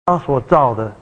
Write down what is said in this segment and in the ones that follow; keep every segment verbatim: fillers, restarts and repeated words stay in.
他所造的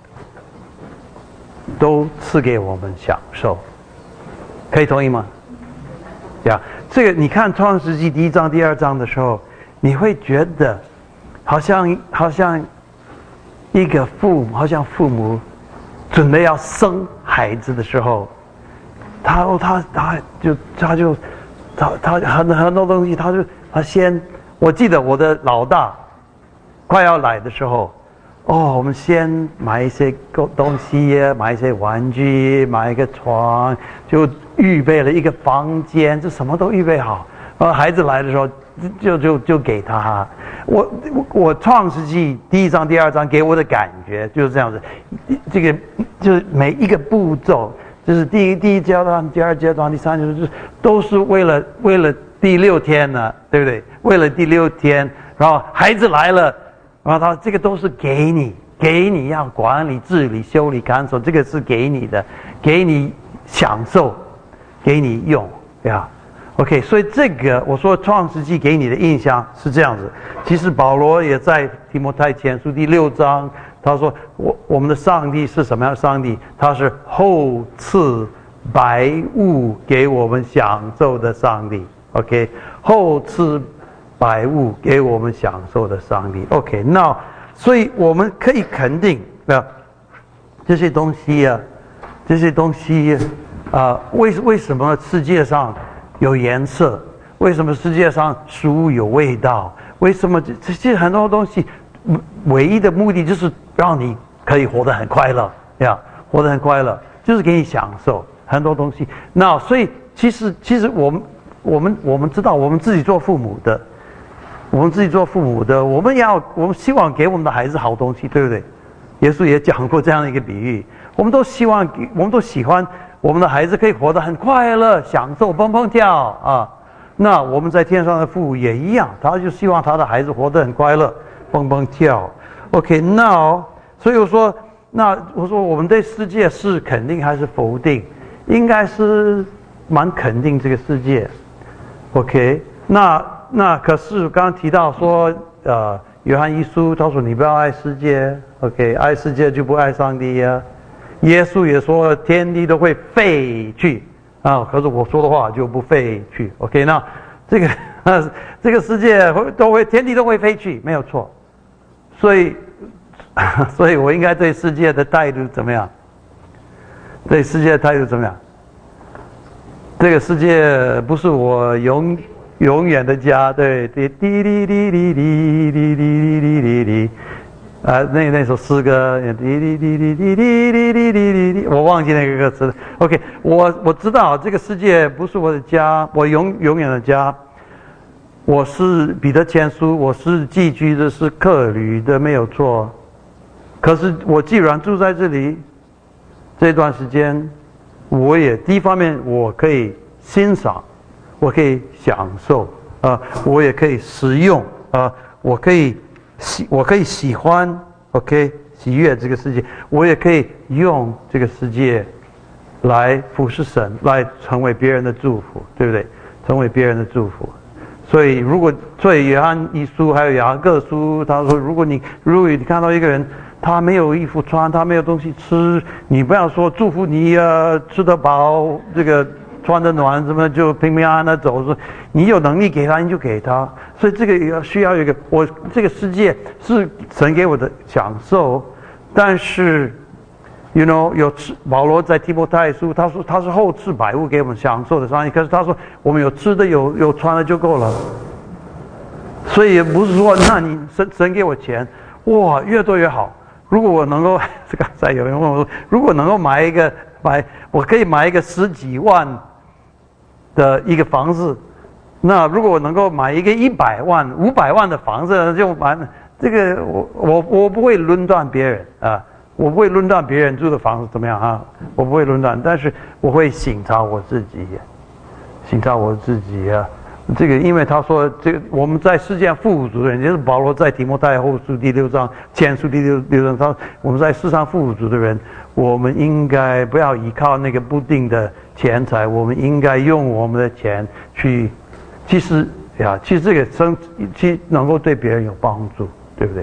都赐给我们享受，可以同意吗？呀，这个你看创世纪第一章第二章的时候，你会觉得好像好像一个父母好像父母准备要生孩子的时候，他他他就他就他他很很多东西，他就他先，我记得我的老大快要来的时候，哦，我们先买一些东西，买一些玩具，买一个床，就预备了一个房间，就什么都预备好。然后孩子来的时候，就就就给他。我我我创世纪第一章、第二章给我的感觉就是这样子，这个就是每一个步骤，就是第一第一阶段、第二阶段、第三阶段，就是都是为了为了第六天呢，对不对？为了第六天，然后孩子来了。然后他这个都是给你，给你要管理、治理、修理、看守，这个是给你的，给你享受，给你用，对吧 ？OK， 所以这个我说创世纪给你的印象是这样子。其实保罗也在提摩太前书第六章，他说我我们的上帝是什么样的上帝？他是厚赐百物给我们享受的上帝。OK， 厚赐百物给我们享受的上帝 ，OK， 那所以我们可以肯定啊，这些东西啊，这些东西啊，为为什么世界上有颜色？为什么世界上食物有味道？为什么这些很多东西，唯一的目的就是让你可以活得很快乐呀，活得很快乐，就是给你享受很多东西。那所以其实其实我们我们我们知道，我们自己做父母的。我们自己做父母的，我们要我们希望给我们的孩子好东西，对不对？耶稣也讲过这样的一个比喻，我们都希望，我们都喜欢我们的孩子可以活得很快乐，享受蹦蹦跳啊。那我们在天上的父也一样，他就希望他的孩子活得很快乐，蹦蹦跳。OK， 那所以我说，那我说我们对世界是肯定还是否定？应该是蛮肯定这个世界。OK， 那。那可是刚刚提到说，呃，约翰一书他说你不要爱世界 ，OK， 爱世界就不爱上帝呀、啊。耶稣也说天地都会废去啊，可是我说的话就不废去 ，OK， 那这个这个世界都会天地都会废去，没有错。所以，所以我应该对世界的态度怎么样？对世界的态度怎么样？这个世界不是我永。永远的家，对，滴滴滴滴滴滴滴滴滴滴滴，啊，那那首诗歌，滴滴滴滴滴滴滴滴滴滴，我忘记那个歌词了。OK， 我我知道这个世界不是我的家，我永永远的家。我是彼得前书，我是寄居的，是客旅的，没有错。可是我既然住在这里，这段时间，我也第一方面我可以欣赏。我可以享受啊、呃，我也可以使用啊、呃，我可以喜，我可以喜欢 ，OK， 喜悦这个世界，我也可以用这个世界来服侍神，来成为别人的祝福，对不对？成为别人的祝福。所以，如果所以约翰一书还有雅各书，他说，如果你如果你看到一个人他没有衣服穿，他没有东西吃，你不要说祝福你啊，吃得饱，这个。穿得暖，什么就平平安安的走。说你有能力给他，你就给他。所以这个也需要一个，我这个世界是神给我的享受，但是 ，you know， 有吃。保罗在提摩太书，他说他是厚赐百物给我们享受的上帝，可是他说我们有吃的，有有穿的就够了。所以也不是说，那你神神给我钱，哇，越多越好。如果我能够，刚才有人问我说，如果能够买一个买，我可以买一个十几万。的一个房子，那如果我能够买一个一百万、五百万的房子，就买这个我我我不会论断别人啊，我不会论断别人住的房子怎么样啊，我不会论断，但是我会省察我自己，省察我自己啊。这个因为他说这个我们在世界上富足的人，就是保罗在提摩太后书第六章、前书第六六章，他我们在世上富足的人，我们应该不要依靠那个不定的钱财，我们应该用我们的钱去，其实呀，其实这个生其实能够对别人有帮助，对不对？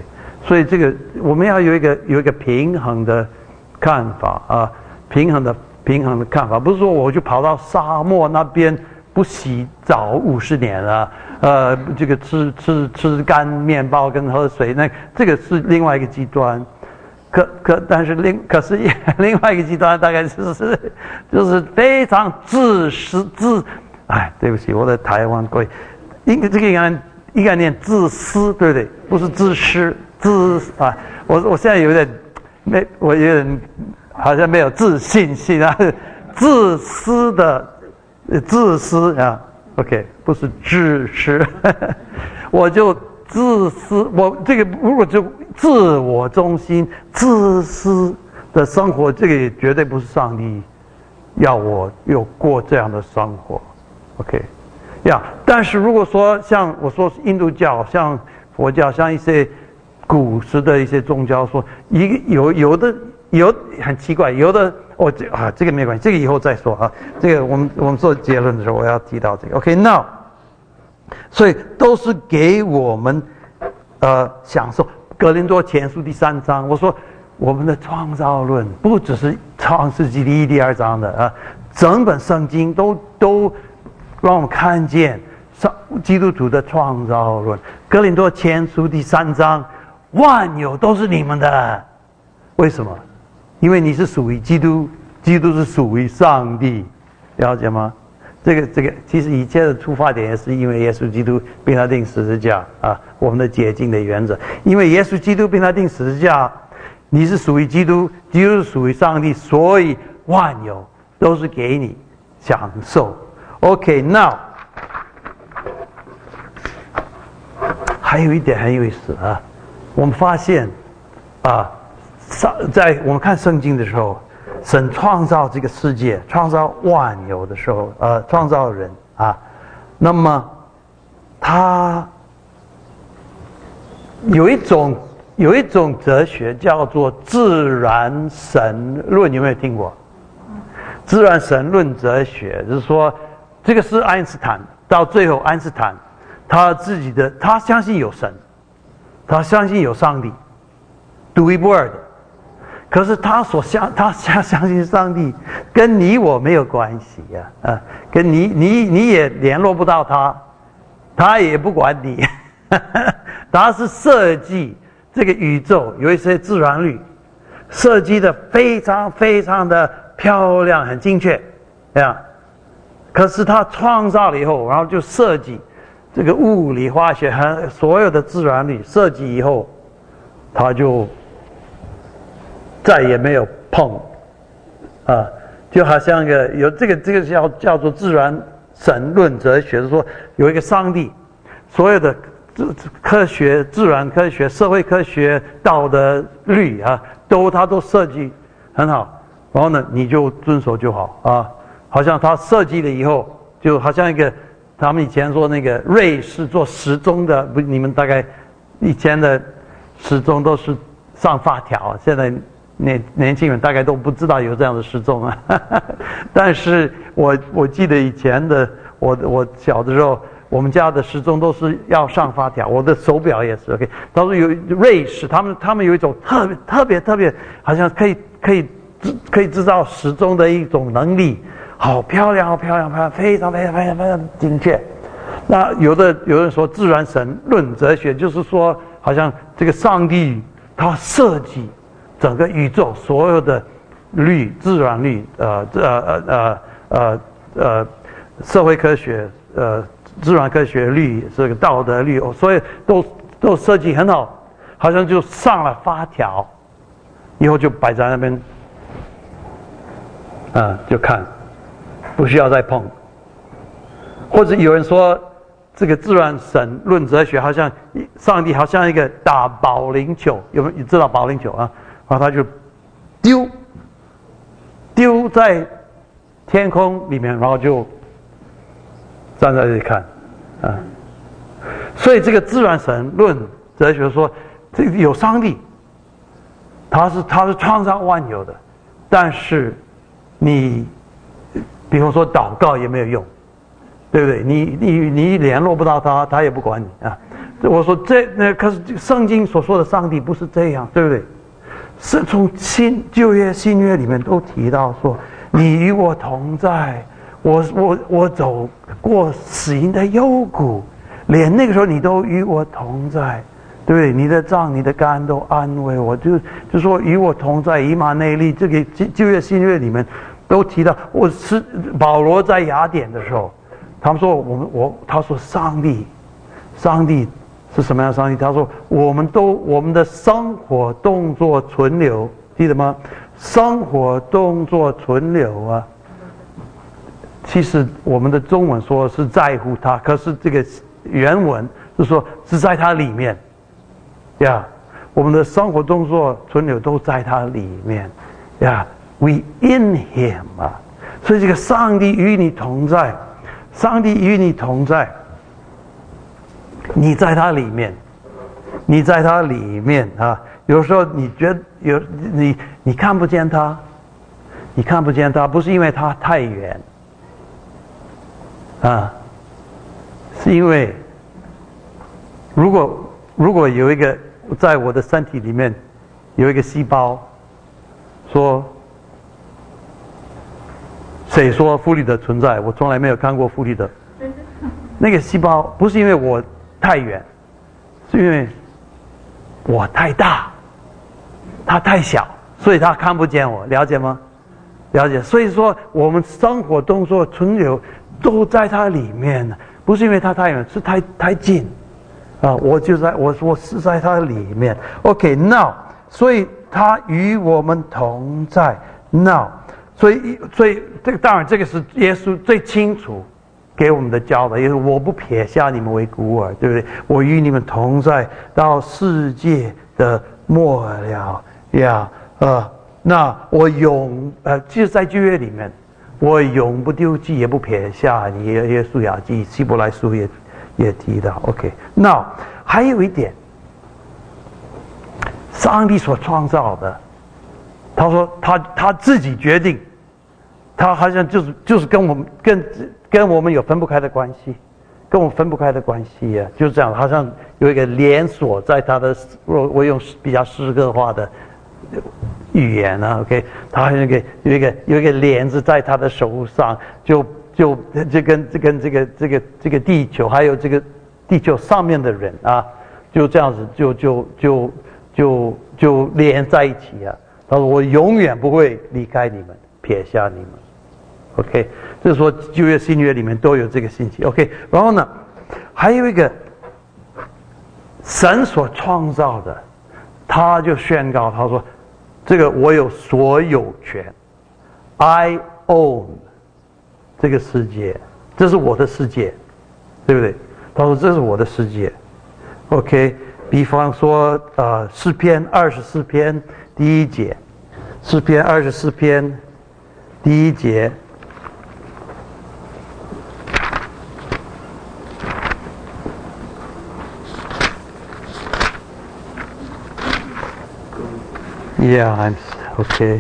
所以这个我们要有一个有一个平衡的看法啊，平衡的平衡的看法，不是说我就跑到沙漠那边不洗澡五十年了，呃，这个吃吃吃干面包跟喝水，那这个是另外一个极端。可可但是另可是另外一个极端大概就是就是非常自私自，哎，对不起，我的台湾鬼，应该这个应该应该念自私，对不对？不是自私。自啊，我我现在有点没，我有点好像没有自信心啊，自私的自私啊 ，OK， 不是自私，我就自私，我这个如果就自我中心、自私的生活，这个也绝对不是上帝要我有过这样的生活 ，OK， 呀、yeah, 但是如果说像我说印度教、像佛教、像一些古时的一些宗教说，一个有有的有很奇怪，有的哦这啊这个没关系，这个以后再说啊。这个我们我们做结论的时候，我要提到这个。OK，now，、okay, 所以都是给我们呃享受。哥林多前书第三章，我说我们的创造论不只是创世纪第一、第二章的啊，整本圣经都都让我们看见基督徒的创造论。哥林多前书第三章。万有都是你们的，为什么？因为你是属于基督，基督是属于上帝，了解吗？这个这个，其实一切的出发点也是因为耶稣基督并他定十字架啊，我们的解禁的原则。因为耶稣基督并他定十字架，你是属于基督，基督是属于上帝，所以万有都是给你享受。OK，now，、okay, 还有一点很有意思啊。我们发现，啊，在我们看圣经的时候，神创造这个世界、创造万有的时候，呃，创造人啊，那么他有一种有一种哲学叫做自然神论，有没有听过？自然神论哲学就是说，这个是爱因斯坦，到最后爱因斯坦他自己的他相信有神。他相信有上帝，独一无二的。可是他所相，他相相信上帝，跟你我没有关系呀、啊，啊，跟你你你也联络不到他，他也不管你，他是设计这个宇宙有一些自然律，设计的非常非常的漂亮，很精确，这样。可是他创造了以后，然后就设计。这个物理、化学和所有的自然律设计以后，他就再也没有碰，啊，就好像一个有这个这个叫叫做自然神论哲学，是说有一个上帝，所有的科学、自然科学、社会科学、道德律啊，都他都设计很好，然后呢，你就遵守就好啊，好像他设计了以后，就好像一个。他们以前说那个瑞士做时钟的，不，你们大概以前的时钟都是上发条，现在年年轻人大概都不知道有这样的时钟啊。但是我我记得以前的我我小的时候，我们家的时钟都是要上发条，我的手表也是 OK。他说有瑞士，他们他们有一种特别特别特别，好像可以可以可以制造时钟的一种能力。好漂亮，好漂亮，漂亮，非常非常非常非常精确。那有的有人说自然神论哲学，就是说，好像这个上帝他设计整个宇宙所有的律、自然律，呃呃呃呃呃社会科学、呃自然科学律、这个道德律，所以都都设计很好，好像就上了发条，以后就摆在那边，啊、呃，就看。不需要再碰，或者有人说，这个自然神论哲学好像上帝好像一个打保龄球，有没有？你知道保龄球啊？然后他就丢丢在天空里面，然后就站在这里看啊。所以这个自然神论哲学说，这个有上帝，他是他是创造万有的，但是你。比方说祷告也没有用，对不对？你你你联络不到他，他也不管你啊。 我说这那可是圣经所说的上帝不是这样，对不对？是从新旧约、新约里面都提到说，你与我同在，我我我走过死荫的幽谷，连那个时候你都与我同在，对不对？你的杖、你的竿都安慰我，就就说与我同在。以马内利这个旧约、新约里面都提到，我是保罗在雅典的时候，他们说我们我他说上帝，上帝。是什么样的上帝？他说：“我们都我们的生活动作存留，记得吗？生活动作存留啊。其实我们的中文说是在乎他，可是这个原文是说是在他里面，呀，我们的生活动作存留都在他里面，呀 ，we in him 啊。所以这个上帝与你同在，上帝与你同在。”你在他里面，你在他里面啊！有时候你觉得有你你看不见他，你看不见他，不是因为他太远啊，是因为如果如果有一个在我的身体里面有一个细胞，说谁说弗里德存在？我从来没有看过弗里德。那个细胞不是因为我太远，是因为我太大，他太小，所以他看不见我，了解吗？了解。所以说，我们生活动作存留都在他里面，不是因为他太远，是太太近啊！我就在我我是在他里面。OK，now，、okay, 所以他与我们同在。now， 所以所以这个当然这个是耶稣最清楚给我们的教导，也是我不撇下你们为孤儿，对不对？我与你们同在到世界的末了呀，呃，那我永呃，其实在旧约里面，我永不丢弃，也不撇下你。耶稣亚记、希伯来书也也提到。OK， 那还有一点，上帝所创造的，他说他他自己决定，他好像就是就是跟我们跟。跟我们有分不开的关系，跟我们分不开的关系呀、啊，就是这样，好像有一个连锁在他的，我我用比较诗歌化的语言啊 ，OK， 他好像有一个有一个有一个帘子在他的手上，就就就跟这跟这个这个这个地球，还有这个地球上面的人啊，就这样子就就就就就连在一起啊。他说我永远不会离开你们，撇下你们。OK， 就是说旧约新约里面都有这个信息。OK， 然后呢，还有一个神所创造的，他就宣告他说：“这个我有所有权 ，I own 这个世界，这是我的世界，对不对？”他说：“这是我的世界。” OK， 比方说呃诗篇二十四篇第一节，诗篇二十四篇第一节。Yeah, I'm okay.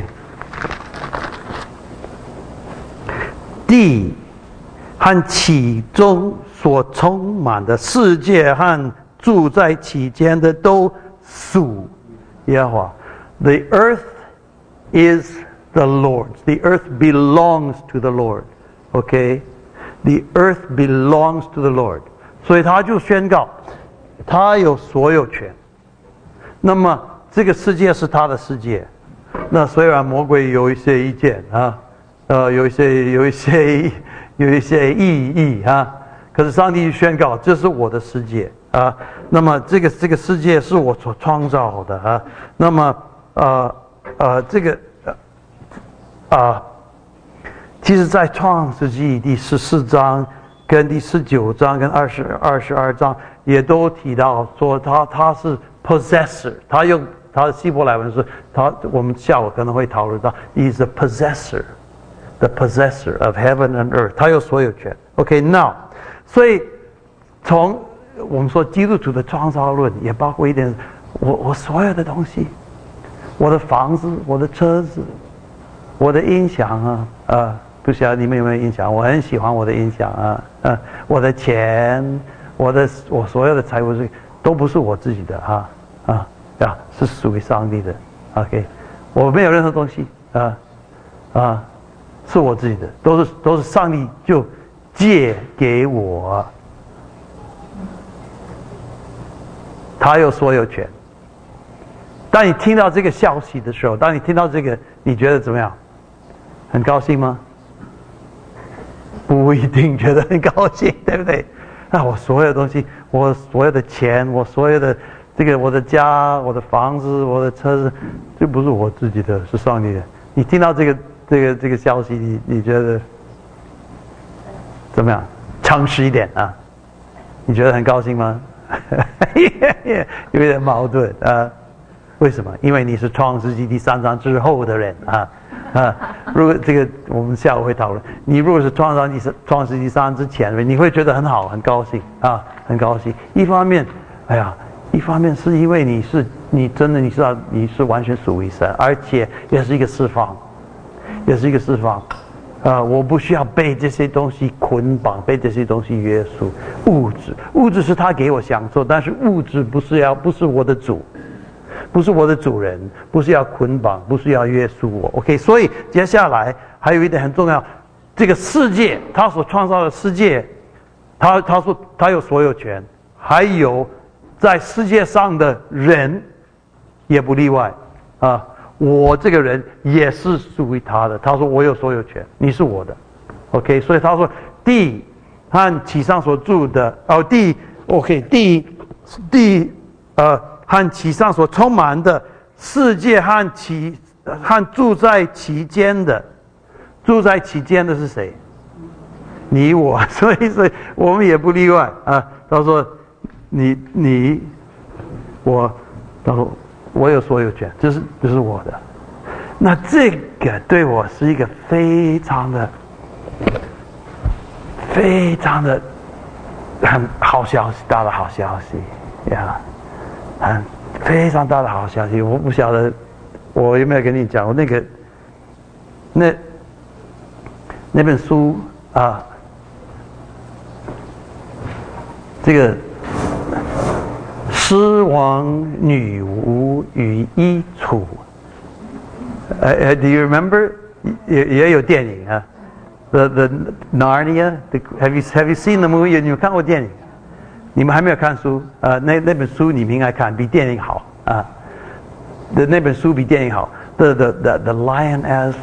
地和其中所充满的世界和住在其间的都属耶和华。The earth is the Lord's. The earth belongs to the Lord. Okay? The earth belongs to the Lord. 所以他就宣告，他有所有权。那么这个世界是他的世界，那虽然魔鬼有一些意见啊，呃，有一些有一些有一些异议啊，可是上帝宣告这是我的世界啊，那么这个这个世界是我所创造的啊，那么呃呃这个啊、呃，其实在创世纪第十四章跟第十九章跟二十二十二章也都提到说他他是 possessor， 他用。他的希伯来文是，他我们下午可能会讨论到 ，is the possessor, the possessor of heaven and earth， 他有所有权。OK，now，、okay, 所以从我们说基督徒的创造论也包括一点，我我所有的东西，我的房子，我的车子，我的音响啊，啊，不晓得你们有没有音响？我很喜欢我的音响啊，啊，我的钱，我的我所有的财物是都不是我自己的啊啊呀，是属于上帝的。OK， 我没有任何东西啊啊，是我自己的，都是都是上帝就借给我，他有所有权。当你听到这个消息的时候，当你听到这个，你觉得怎么样？很高兴吗？不一定觉得很高兴，对不对？那我所有的东西，我所有的钱，我所有的这个，我的家，我的房子，我的车子，这不是我自己的，是上帝的。你听到这个这个这个消息，你你觉得怎么样？诚实一点啊？你觉得很高兴吗？有点矛盾啊。为什么？因为你是创世纪第三章之后的人啊啊！如果这个我们下午会讨论，你如果是创世纪创世纪第三之前，你会觉得很好，很高兴啊，很高兴。一方面，哎呀，一方面是因为你是你真的你知道你是完全属于神，而且也是一个释放，也是一个释放。啊，我不需要被这些东西捆绑，被这些东西约束。物质，物质是他给我享受，但是物质不是要不是我的主。不是我的主人，不是要捆绑，不是要约束我。OK， 所以接下来还有一点很重要，这个世界，他所创造的世界，他他说他有所有权，还有在世界上的人也不例外啊。我这个人也是属于他的，他说我有所有权，你是我的。OK， 所以他说地和其上所住的，哦地 OK 地地呃。和其上所充满的世界和其和住在其间的，住在其间的是谁？你我，所以所以我们也不例外啊。他说你你我，他说我有所有权，这是这是我的。那这个对我是一个非常的非常的很好消息，大的好消息呀。很非常大的好消息，我不晓得我有没有跟你讲，我那个那那本书啊，这个《狮王女巫与衣橱》，呃呃 ，Do you remember？ 也也有电影啊 ，The The Narnia，Have you Have you seen the movie？ 你有看过电影？你们还没有看书，呃，那那本书你们应该看，比电影好啊。的那本书比电影好。The the the the Lion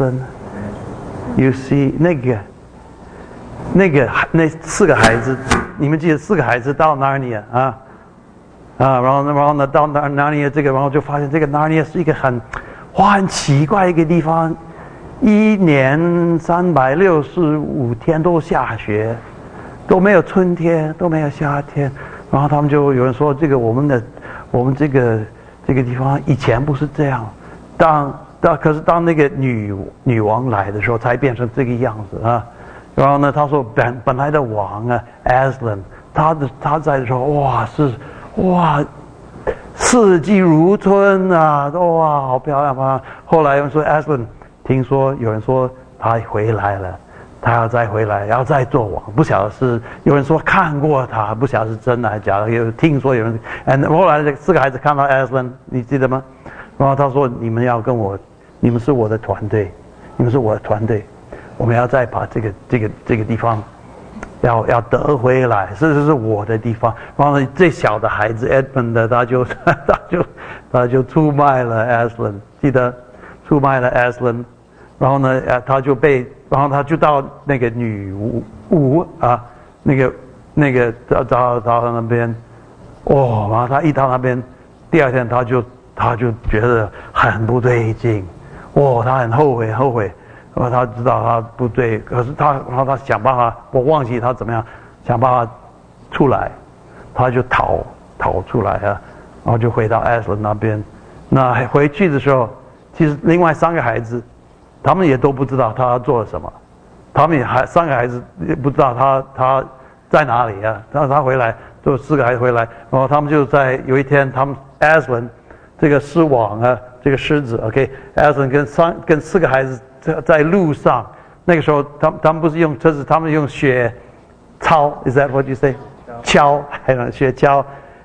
Aslan，you see 那个那个那四个孩子，你们记得四个孩子到 Narnia 啊啊，然后然后呢到 Narnia 这个，然后就发现这个 Narnia 是一个很哇很奇怪一个地方，一年三百六十五天都下雪。都没有春天，都没有夏天，然后他们就有人说，这个我们的，我们这个这个地方以前不是这样，当当可是当那个女女王来的时候，才变成这个样子啊。然后呢，他说本本来的王啊 ，Aslan， 他的他在的时候，哇是哇，四季如春啊，哇好漂亮啊。后来有人说 Aslan， 听说有人说他回来了。他要再回来，要再做王，不晓得是有人说看过他，不晓得是真的还是假的。有听说有人，嗯，后来这四个孩子看到 Aslan， 你记得吗？然后他说：“你们要跟我，你们是我的团队，你们是我的团队，我们要再把这个这个这个地方，要要得回来，这是我的地方。”然后呢，最小的孩子 Edmund， 他就他就他就出卖了 Aslan， 记得出卖了 Aslan， 然后呢，他就被。然后他就到那个女巫啊，那个那个到到到那边，哦，然后他一到那边，第二天他就他就觉得很不对劲，哦，他很后悔后悔，然后他知道他不对，可是他然后他想办法，我忘记他怎么样想办法出来，他就逃逃出来啊，然后就回到艾斯那边，那回去的时候，其实另外三个孩子。他们也都不知道他做了什么，他们也还三个孩子也不知道他他在哪里啊。然后他回来，就四个孩子回来，然后他们就在有一天，他们 Aslan 这个狮王啊，这个狮子 ，OK，Aslan 跟三跟四个孩子在在路上，那个时候他们他们不是用车子，他们用雪橇 ，Is that what you say？ 锹，还有雪橇，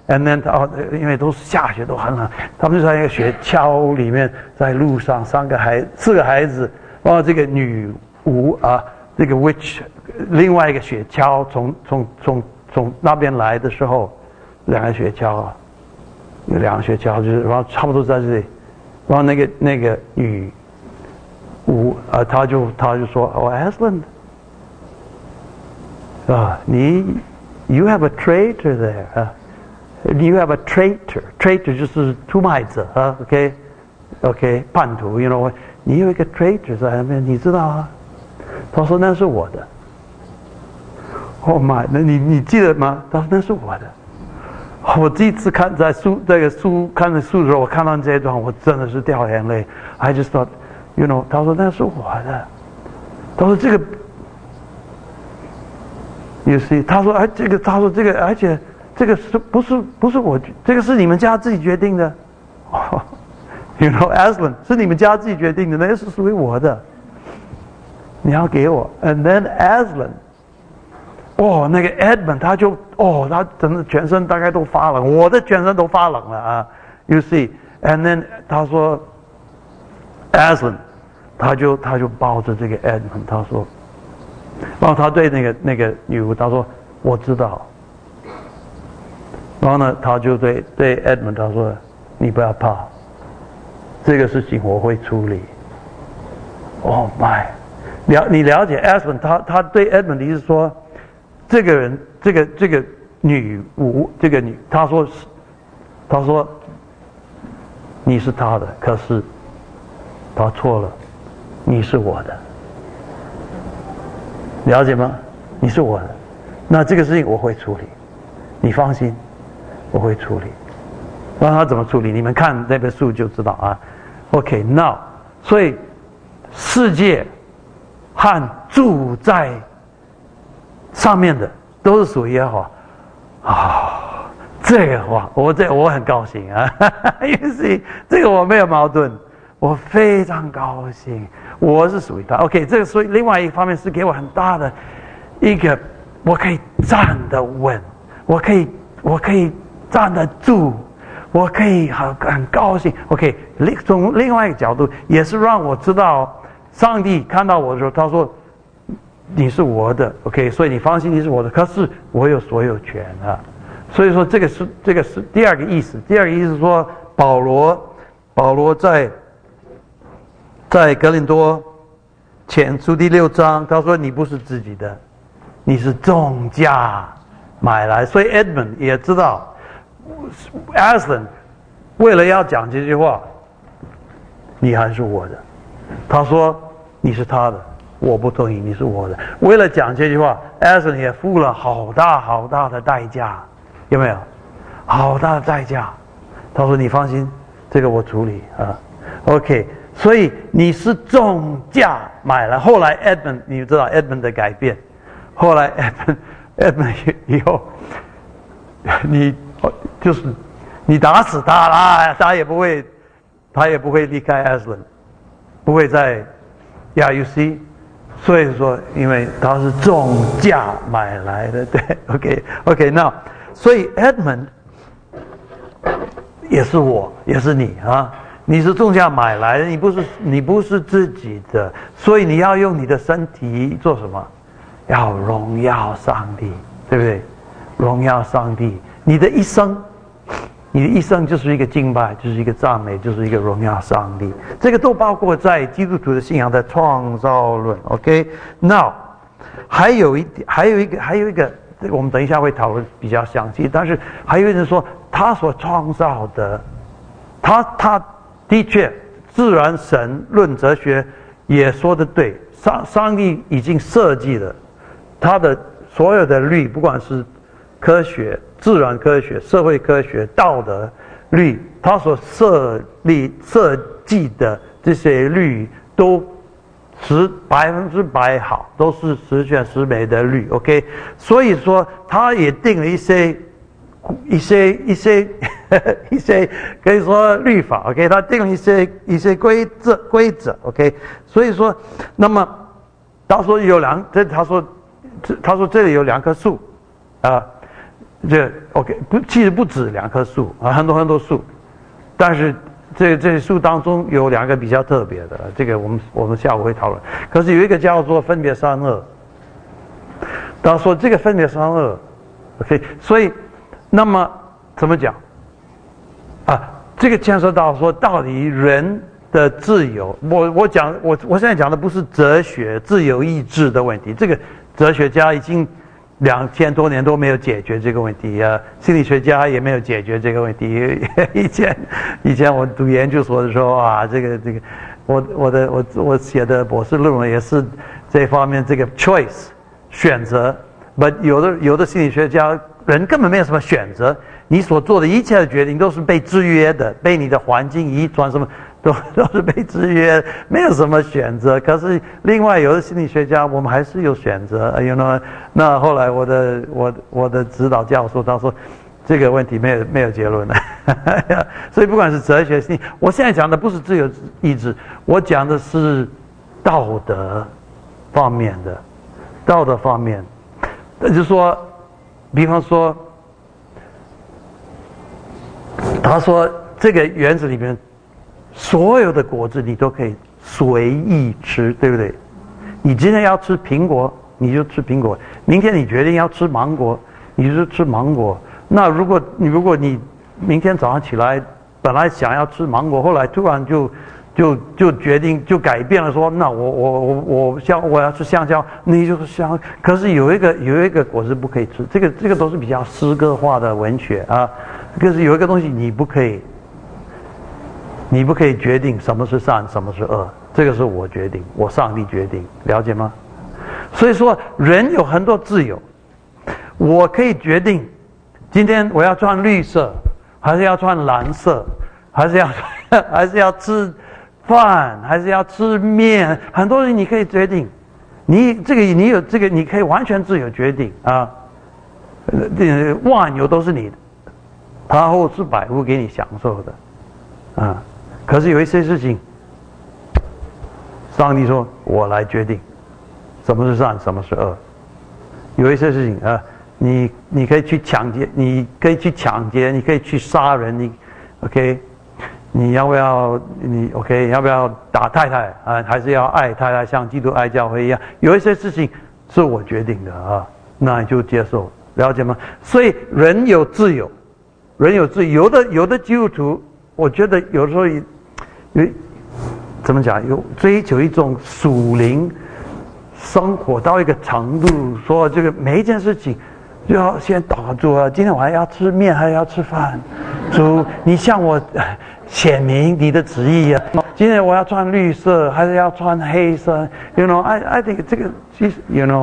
，and then 哦，因为都是下雪，都很冷，他们就在一个雪橇里面，在路上，三个孩四个孩子，然后这个女巫啊，这个 witch， 另外一个雪橇从从从从那边来的时候，两个雪橇啊，有两个雪橇，就是然后差不多在这里，然后那个那个女巫啊，他就他就说哦 ，Aslan。啊，你 ，you have a traitor there 啊 ，you have a traitor，traitor 就是出卖者啊 ，OK，OK， 叛徒 ，you know， 你有一个 traitor 在那边，你知道啊？他说那是我的。Oh my， 那你你记得吗？他说那是我的。我第一次看在书这个书看的书的时候，我看到这一段，我真的是掉眼泪。I just thought，you know， 他说那是我的。他说这个。You see， 他说，哎，这个，他说这个，而且这个是不是不是我，这个是你们家自己决定的。Oh, you know, Aslan 是你们家自己决定的，那是属于我的。你要给我 ，and then Aslan， 哦，那个 Edmund 他就，哦，他整个全身大概都发冷，我的全身都发冷了啊。You see，and then 他说 ，Aslan， 他就他就抱着这个 Edmund， 他说。然后他对那个那个女巫他说：“我知道。”然后呢，他就对对 Edmund 他说：“你不要怕，这个事情我会处理。” Oh my， 了你了解 Aslan 他他对 Edmund 的意思说，这个人这个这个女巫这个女他说他说你是他的，可是他错了，你是我的。了解吗？你是我的，那这个事情我会处理，你放心，我会处理。让他怎么处理？你们看那本书就知道啊。OK，now，、okay, 所以世界和住在上面的都是属于耶和华啊。这个话，我这我很高兴啊，因为这个我没有矛盾，我非常高兴。我是属于他 ，OK， 这个所以另外一方面是给我很大的一个，我可以站得稳，我可以我可以站得住，我可以很很高兴 ，OK， 另从另外一个角度也是让我知道，上帝看到我的时候，他说你是我的 ，OK， 所以你放心，你是我的，可是我有所有权啊，所以说这个是这个是第二个意思，第二个意思是说保罗保罗在。在格林多前书第六章，他说：“你不是自己的，你是重价买来。”所以 Edmund 也知道 ，Aslan 为了要讲这句话，你还是我的。他说：“你是他的，我不同意，你是我的。”为了讲这句话 ，Aslan 也付了好大好大的代价，有没有？好大的代价。他说：“你放心，这个我处理啊。” OK。所以你是重价买了，后来 Edmund 你知道 Edmund 的改变，后来 Edmund Edmund 以后，你就是你打死他啦，他也不会，他也不会离开 Aslan， 不会再 ，Yeah you see， 所以说因为他是重价买来的，对 ，OK OK， 那所以 Edmund 也是我，也是你啊。你是重价买来的，你不是你不是自己的，所以你要用你的身体做什么？要荣耀上帝，对不对？荣耀上帝，你的一生，你的一生就是一个敬拜，就是一个赞美，就是一个荣耀上帝。这个都包括在基督徒的信仰的创造论。OK，now、okay? 还有一点，还有一个，还有一个，这个我们等一下会讨论比较详细。但是还有人说，他所创造的，他他。的确，自然神论哲学也说得对，上上帝已经设计了他的所有的律，不管是科学、自然科学、社会科学、道德律，他所设立设计的这些律都十百分之百好，都是十全十美的律。OK， 所以说他也定了一些。一些一些一些可以说律法 ，OK， 他定了一些一些规则规则 ，OK， 所以说，那么他说有两，这他说他说这里有两棵树啊， 这 OK 不，其实不止两棵树啊，很多很多树，但是这这些树当中有两个比较特别的，这个我们我们下午会讨论。可是有一个叫做分别善恶，他说这个分别善恶 ，OK， 所以那么怎么讲啊？这个牵涉到说到底人的自由，我我讲我我现在讲的不是哲学自由意志的问题，这个哲学家已经两千多年都没有解决这个问题啊，心理学家也没有解决这个问题。以前以前我读研究所的时候啊，这个这个我我的我我写的博士论文也是这方面这个 choice 选择，but 有的有的心理学家人根本没有什么选择，你所做的一切的决定都是被制约的，被你的环境遗传什么。都都是被制约，没有什么选择。可是另外有的心理学家，我们还是有选择。you know， 那后来我的我我的指导教授他说，这个问题没有没有结论了。所以不管是哲学性，我现在讲的不是自由意志，我讲的是道德方面的，道德方面。那就是说，比方说，他说这个园子里面。所有的果子你都可以随意吃，对不对？你今天要吃苹果，你就吃苹果；明天你决定要吃芒果，你就吃芒果。那如果你如果你明天早上起来本来想要吃芒果，后来突然就就就决定就改变了说，那我我我我香我要吃香蕉，你就是香。可是有一个有一个果子不可以吃，这个这个都是比较诗歌化的文学啊。可是有一个东西你不可以。你不可以决定什么是善，什么是恶，这个是我决定，我上帝决定，了解吗？所以说，人有很多自由，我可以决定，今天我要穿绿色，还是要穿蓝色，还是要还是要吃饭，还是要吃面，很多人你可以决定，你这个你有这个，你可以完全自由决定啊，万有都是你的，他后是百物给你享受的，啊。可是有一些事情，上帝说：“我来决定，什么是善，什么是恶。”有一些事情啊，你你可以去抢劫，你可以去抢劫，你可以去杀人，你 OK， 你要不要你 OK 要不要打太太啊？还是要爱太太，像基督爱教会一样？有一些事情是我决定的啊，那你就接受，了解吗？所以人有自由，人有自由，有的有的基督徒，我觉得有时候也。因为怎么讲，有追求一种属灵生活到一个程度，说这个每一件事情就要先祷告主啊，今天我还要吃面，还要吃饭，主你向我显明你的旨意啊。今天我要穿绿色，还是要穿黑色 ？You know, I I think 这个其实 You know 。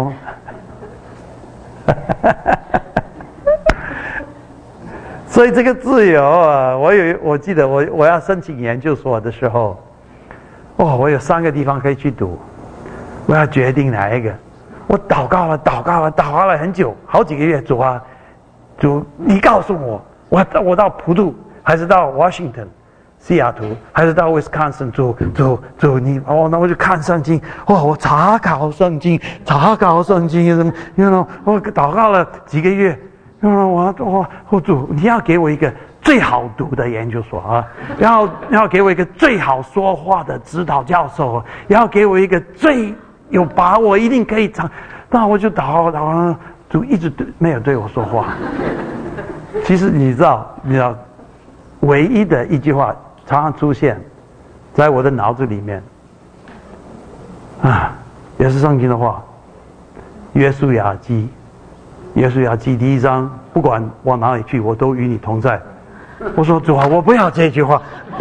所以这个自由啊，我有我记得我我要申请研究所的时候，哦，我有三个地方可以去读，我要决定哪一个。我祷告了，祷告了，祷告了很久，好几个月。主啊，主，你告诉我，我我到普渡，还是到 Washington 西雅图，还是到 Wisconsin？ 主主主，你哦，那我就看圣经，哦，我查考圣经，查考圣经什么 ？You know， 我祷告了几个月。我我我主，你要给我一个最好读的研究所啊，然后要给我一个最好说话的指导教授，要给我一个最有把握一定可以长。那我就祷祷，主一直对没有对我说话。其实你知道，你知道，唯一的一句话常常出现在我的脑子里面，啊，也是圣经的话，约书亚记。耶稣要记第一章，不管往哪里去，我都与你同在。我说主啊，我不要这句话。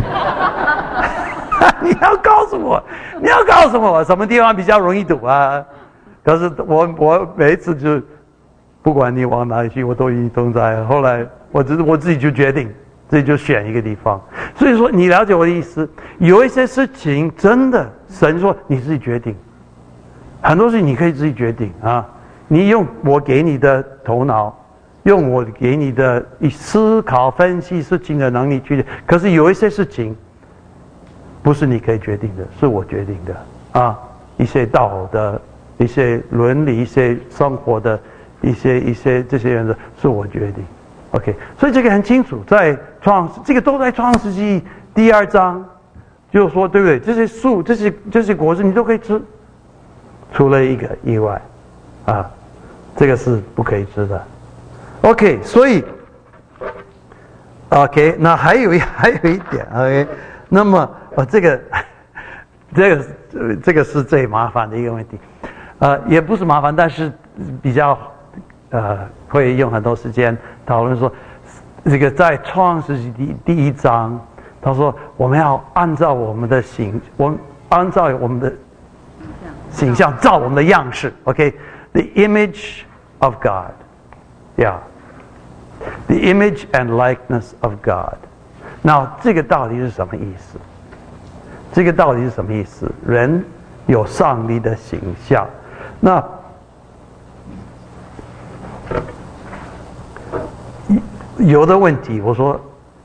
你要告诉我，你要告诉我什么地方比较容易堵啊？可是我我每一次就，不管你往哪里去，我都与你同在。后来我只是我自己就决定，自己就选一个地方。所以说，你了解我的意思？有一些事情真的，神说你自己决定，很多事情你可以自己决定啊。你用我给你的头脑，用我给你的思考分析事情的能力去，可是有一些事情不是你可以决定的，是我决定的啊！一些道德、一些伦理、一些生活的一些一些这些原则是我决定。OK， 所以这个很清楚，在创这个都在创世纪第二章，就是说对不对？这些树、这些这些果子你都可以吃，除了一个以外，啊，这个是不可以吃的。OK， 所以 OK， 那还有一还有一点 OK， 那么呃这个这个这个是最麻烦的一个问题，呃也不是麻烦，但是比较呃会用很多时间讨论说，这个在创世纪第第一章，他说我们要按照我们的形，我们按照我们的形象照我们的样式 ，OK，the image of God，yeah。The image and likeness of God。那这个到底是什么意思？这个到底是什么意思？人有上帝的形象。那有的问题，我说，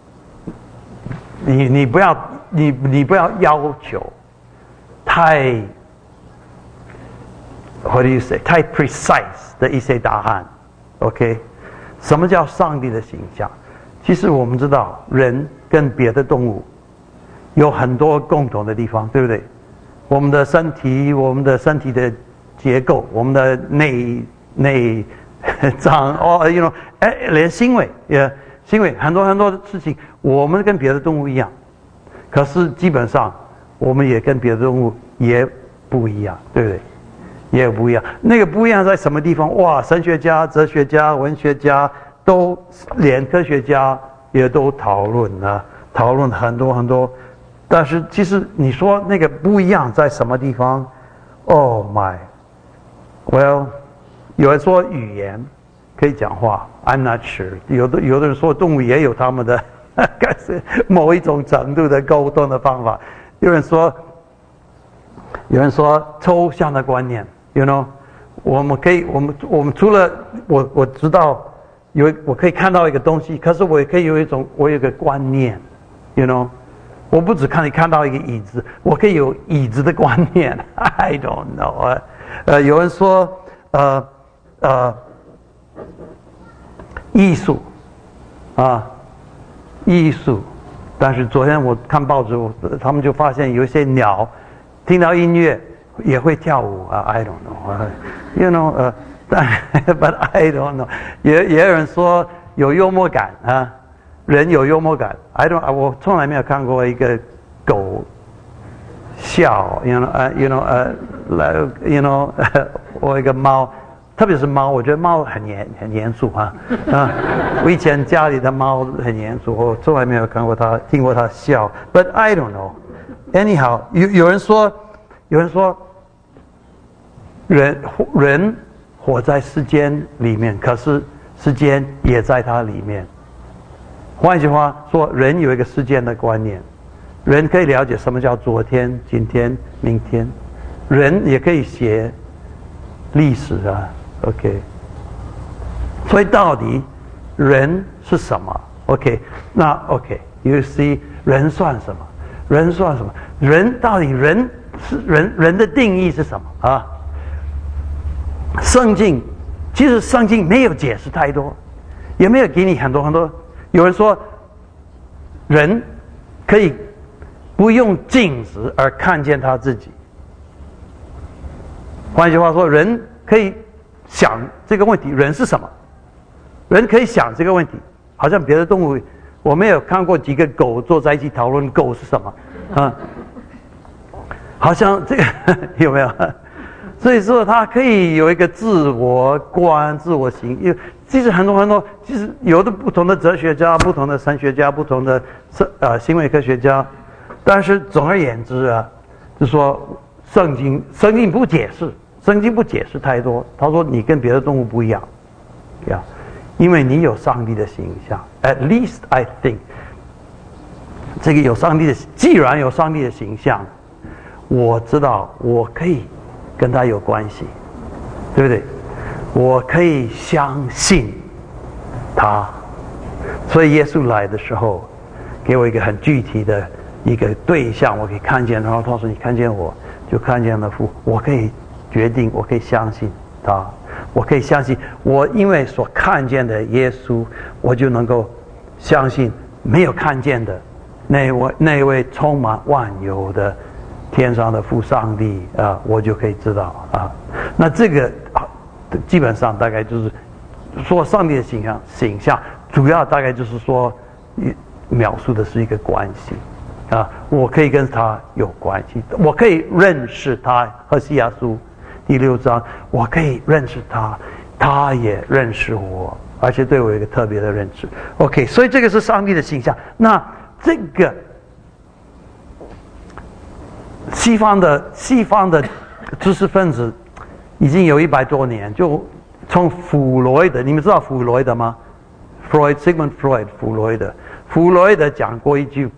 你你不要你你不要要求太 ，what do you say？ 太 precise 的一些答案 ，OK？什么叫上帝的形象？其实我们知道，人跟别的动物有很多共同的地方，对不对？我们的身体，我们的身体的结构，我们的内内脏，哦，you know， 哎，连行为也行为很多很多的事情，我们跟别的动物一样，可是基本上我们也跟别的动物也不一样，对不对？也有不一样，那个不一样在什么地方？哇，神学家、哲学家、文学家都，连科学家也都讨论了，讨论很多很多。但是其实你说那个不一样在什么地方 ？Oh my，well， 有人说语言可以讲话 ，I'm not sure。有的有的人说动物也有他们的某一种程度的沟通的方法。有人说，有人说抽象的观念。You know， 我们可以，我们我们除了我我知道有，我可以看到一个东西，可是我也可以有一种，我有一个观念 ，You know， 我不只看你看到一个椅子，我可以有椅子的观念。I don't know 啊，呃，有人说，呃呃，艺术啊，艺术，但是昨天我看报纸，他们就发现有一些鸟听到音乐。也会跳舞啊 ，I don't know，you know， 呃，但 but I don't know， 也也有人说有幽默感啊，人有幽默感 ，I don't， 我从来没有看过一个狗笑 ，you know， 呃、uh, ，you know， 呃、uh, ，you know， 我一个猫，特别是猫，我觉得猫很严很严肃啊，啊，我以前家里的猫很严肃，我从来没有看过它听过它笑 ，but I don't know，anyhow， 有有人说，有人说。人人活在时间里面，可是时间也在它里面。换一句话说，人有一个时间的观念，人可以了解什么叫昨天、今天、明天，人也可以写历史啊。OK， 所以到底人是什么 ？OK， 那 OK，you see， 人算什么？人算什么？人到底人是人人的定义是什么啊？圣经其实圣经没有解释太多，也没有给你很多很多。有人说，人可以不用镜子而看见他自己。换句话说，人可以想这个问题：人是什么？人可以想这个问题，好像别的动物，我没有看过几个狗坐在一起讨论狗是什么啊？好像这个有没有？所以说，他可以有一个自我观、自我行。因为其实很多很多，其实有的不同的哲学家、不同的神学家、不同的呃行为科学家，但是总而言之啊，就说圣经，圣经不解释，圣经不解释太多。他说你跟别的动物不一样，呀，因为你有上帝的形象。At least I think， 这个有上帝的，既然有上帝的形象，我知道我可以。跟他有关系，对不对？我可以相信他，所以耶稣来的时候，给我一个很具体的一个对象，我可以看见。然后他说：“你看见我，就看见了父。”我可以决定，我可以相信他。 我可以相信，我因为所看见的耶稣，我就能够相信没有看见的那位那位充满万有的天上的父上帝啊，我就可以知道啊。那这个基本上大概就是说上帝的形象，形象主要大概就是说描述的是一个关系啊，我可以跟他有关系，我可以认识他。何西阿书第六章，我可以认识他，他也认识我，而且对我有一个特别的认识。OK， 所以这个是上帝的形象。那这个西方的西方的知识分子已经有一百多年，就从弗洛伊德，你们知道弗洛伊德吗 ？Freud Sigmund Freud 弗洛伊德，弗洛伊德讲过一句，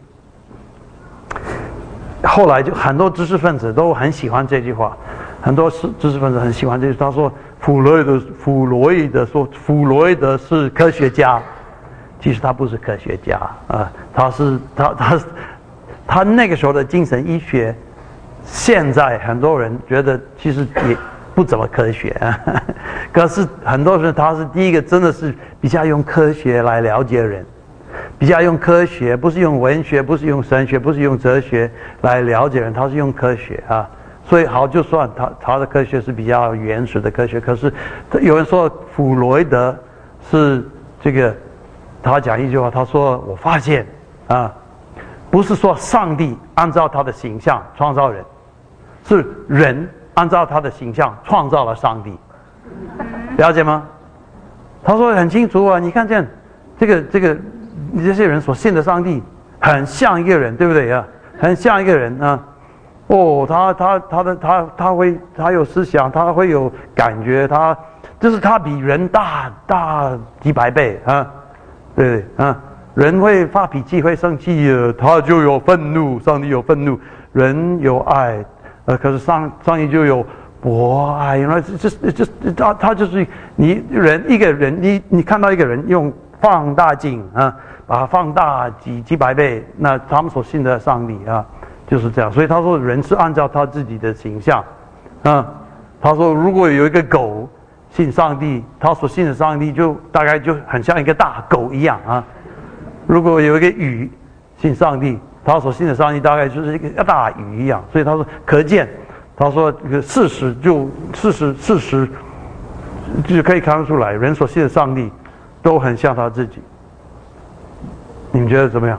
后来就很多知识分子都很喜欢这句话，很多知识分子很喜欢这句。他说弗洛伊德弗洛伊德说弗洛伊德是科学家，其实他不是科学家啊，他是他他他那个时候的精神医学。现在很多人觉得其实也不怎么科学，可是很多人他是第一个真的是比较用科学来了解人，比较用科学，不是用文学，不是用神学，不是用哲学来了解人，他是用科学啊。所以好，就算他他的科学是比较原始的科学，可是有人说弗洛伊德是这个，他讲一句话，他说我发现啊，不是说上帝按照他的形象创造人，是人按照他的形象创造了上帝，了解吗？他说很清楚啊，你看见这个这个这些人所信的上帝很像一个人，对不对啊？很像一个人啊。哦，他他他的他他会他有思想，他会有感觉，他就是他比人大大几百倍啊，对不对啊？人会发脾气，会生气，他就有愤怒，上帝有愤怒，人有爱，呃，可是上上帝就有博爱，原来这这这他他就是你人一个人，你你看到一个人用放大镜啊，把它放大几几百倍，那他们所信的上帝啊。就是这样，所以他说人是按照他自己的形象，啊，他说如果有一个狗信上帝，他所信的上帝就大概就很像一个大狗一样啊。如果有一个鱼信上帝，他所信的上帝大概就是一个大鱼一样。所以他说，可见他说这个事实就事实事实就可以看得出来，人所信的上帝都很像他自己。你们觉得怎么样？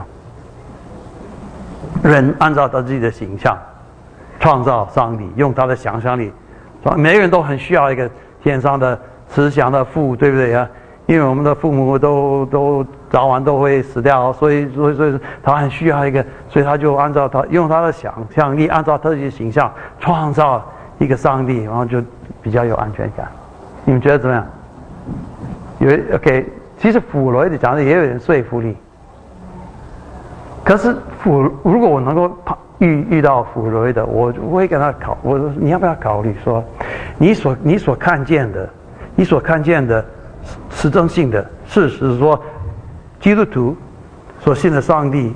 人按照他自己的形象创造上帝，用他的想象力，每个人都很需要一个天上的慈祥的父，对不对啊？因为我们的父母都都早晚都会死掉，所以所以所以他很需要一个，所以他就按照他用他的想象力，按照他自己的形象创造一个上帝，然后就比较有安全感。你们觉得怎么样？有 OK， 其实弗洛伊德讲的也有点说服力。可是弗，如果我能够遇遇到弗洛伊德，我我会跟他考，我说你要不要考虑说，你所你所看见的，你所看见的实证性的事实说，基督徒所信的上帝，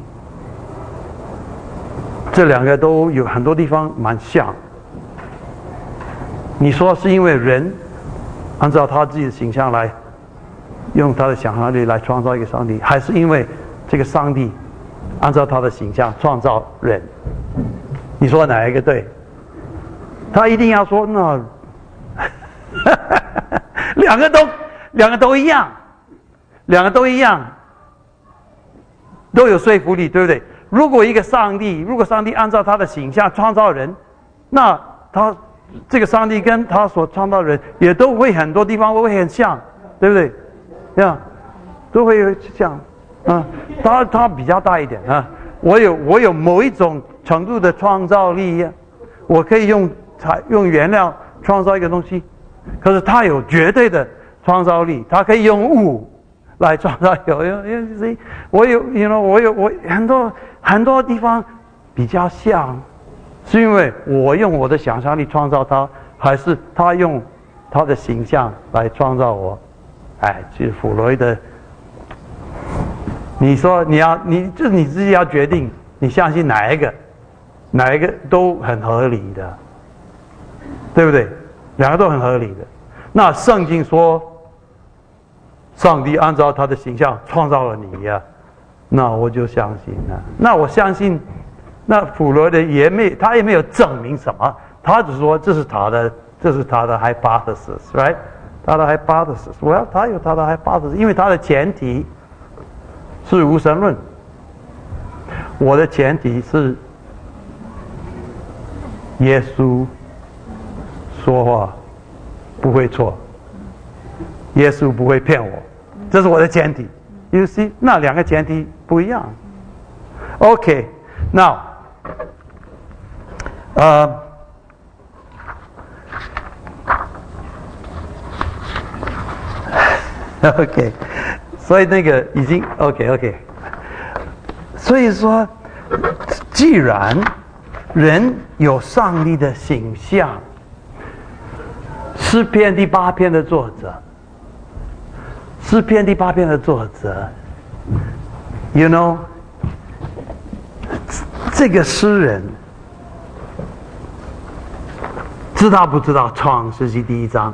这两个都有很多地方蛮像。你说是因为人按照他自己的形象来，用他的想象力来创造一个上帝，还是因为这个上帝按照他的形象创造人？你说哪一个对？他一定要说那两个都两个都一样，两个都一样，都有说服力，对不对？如果一个上帝，如果上帝按照他的形象创造人，那他这个上帝跟他所创造人也都会很多地方都会很像，对不对？这样都会有像。啊，他他比较大一点啊，我有我有某一种程度的创造力呀、啊，我可以用材用原料创造一个东西，可是他有绝对的创造力，他可以用物来创造有有有，我有you know我有我很多很多地方比较像，是因为我用我的想象力创造他，还是他用他的形象来创造我？哎，其实弗洛伊德。你说你要你就是你自己要决定，你相信哪一个，哪一个都很合理的，对不对？两个都很合理的。 那圣经说，上帝按照他的形象创造了你呀、啊，那我就相信了。那我相信，那弗洛伊德也没他也没有证明什么，他只说这是他的这是他的 hypothesis，right？ 他的 hypothesis，well， 他有他的 hypothesis， 因为他的前提是无神论，我的前提是耶稣说话不会错，耶稣不会骗我，这是我的前提。You see， 那两个前提不一样。OK， now， 呃、uh, ，OK， 所以那个已经 OK OK， 所以说，既然人有上帝的形象，诗篇第八篇的作者。诗篇第八篇的作者 ，you know， 这个诗人知道不知道创世纪第一章、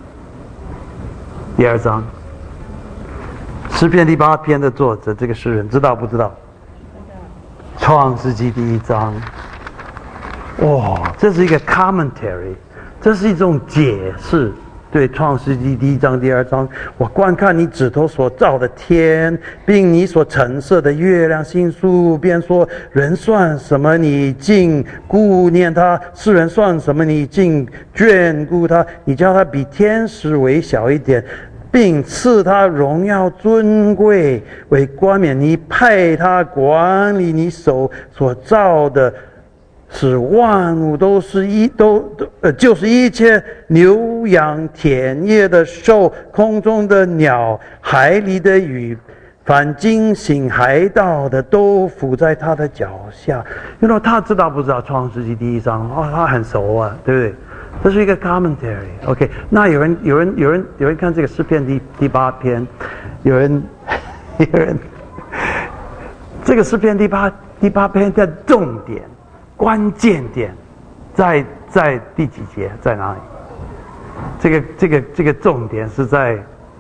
第二章？诗篇第八篇的作者，这个诗人知道不知道？创世纪第一章，哇、哦，这是一个 commentary， 这是一种解释。对创世纪第一章、第二章，我观看你指头所造的天，并你所陈设的月亮星宿，便说人算什么，你竟顾念他；世人算什么，你竟眷顾他。你叫他比天使微小一点，并赐他荣耀尊贵为冠冕。你派他管理你手所造的，使万物都是一都都呃，就是一切牛羊、田野的兽、空中的鸟、海里的鱼，凡惊醒海盗的，都伏在他的脚下。因为他知道不知道创世纪第一章？哦，他很熟啊，对不对？这是一个 commentary。OK， 那有人有人有人有人看这个诗篇第第八篇，有人有人这个诗篇第八第八篇的重点。关键点在在第几节？在哪里？这个这个这个重点是在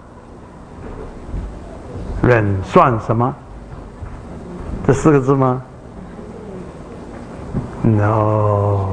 忍算什么？这四个字吗 ？No.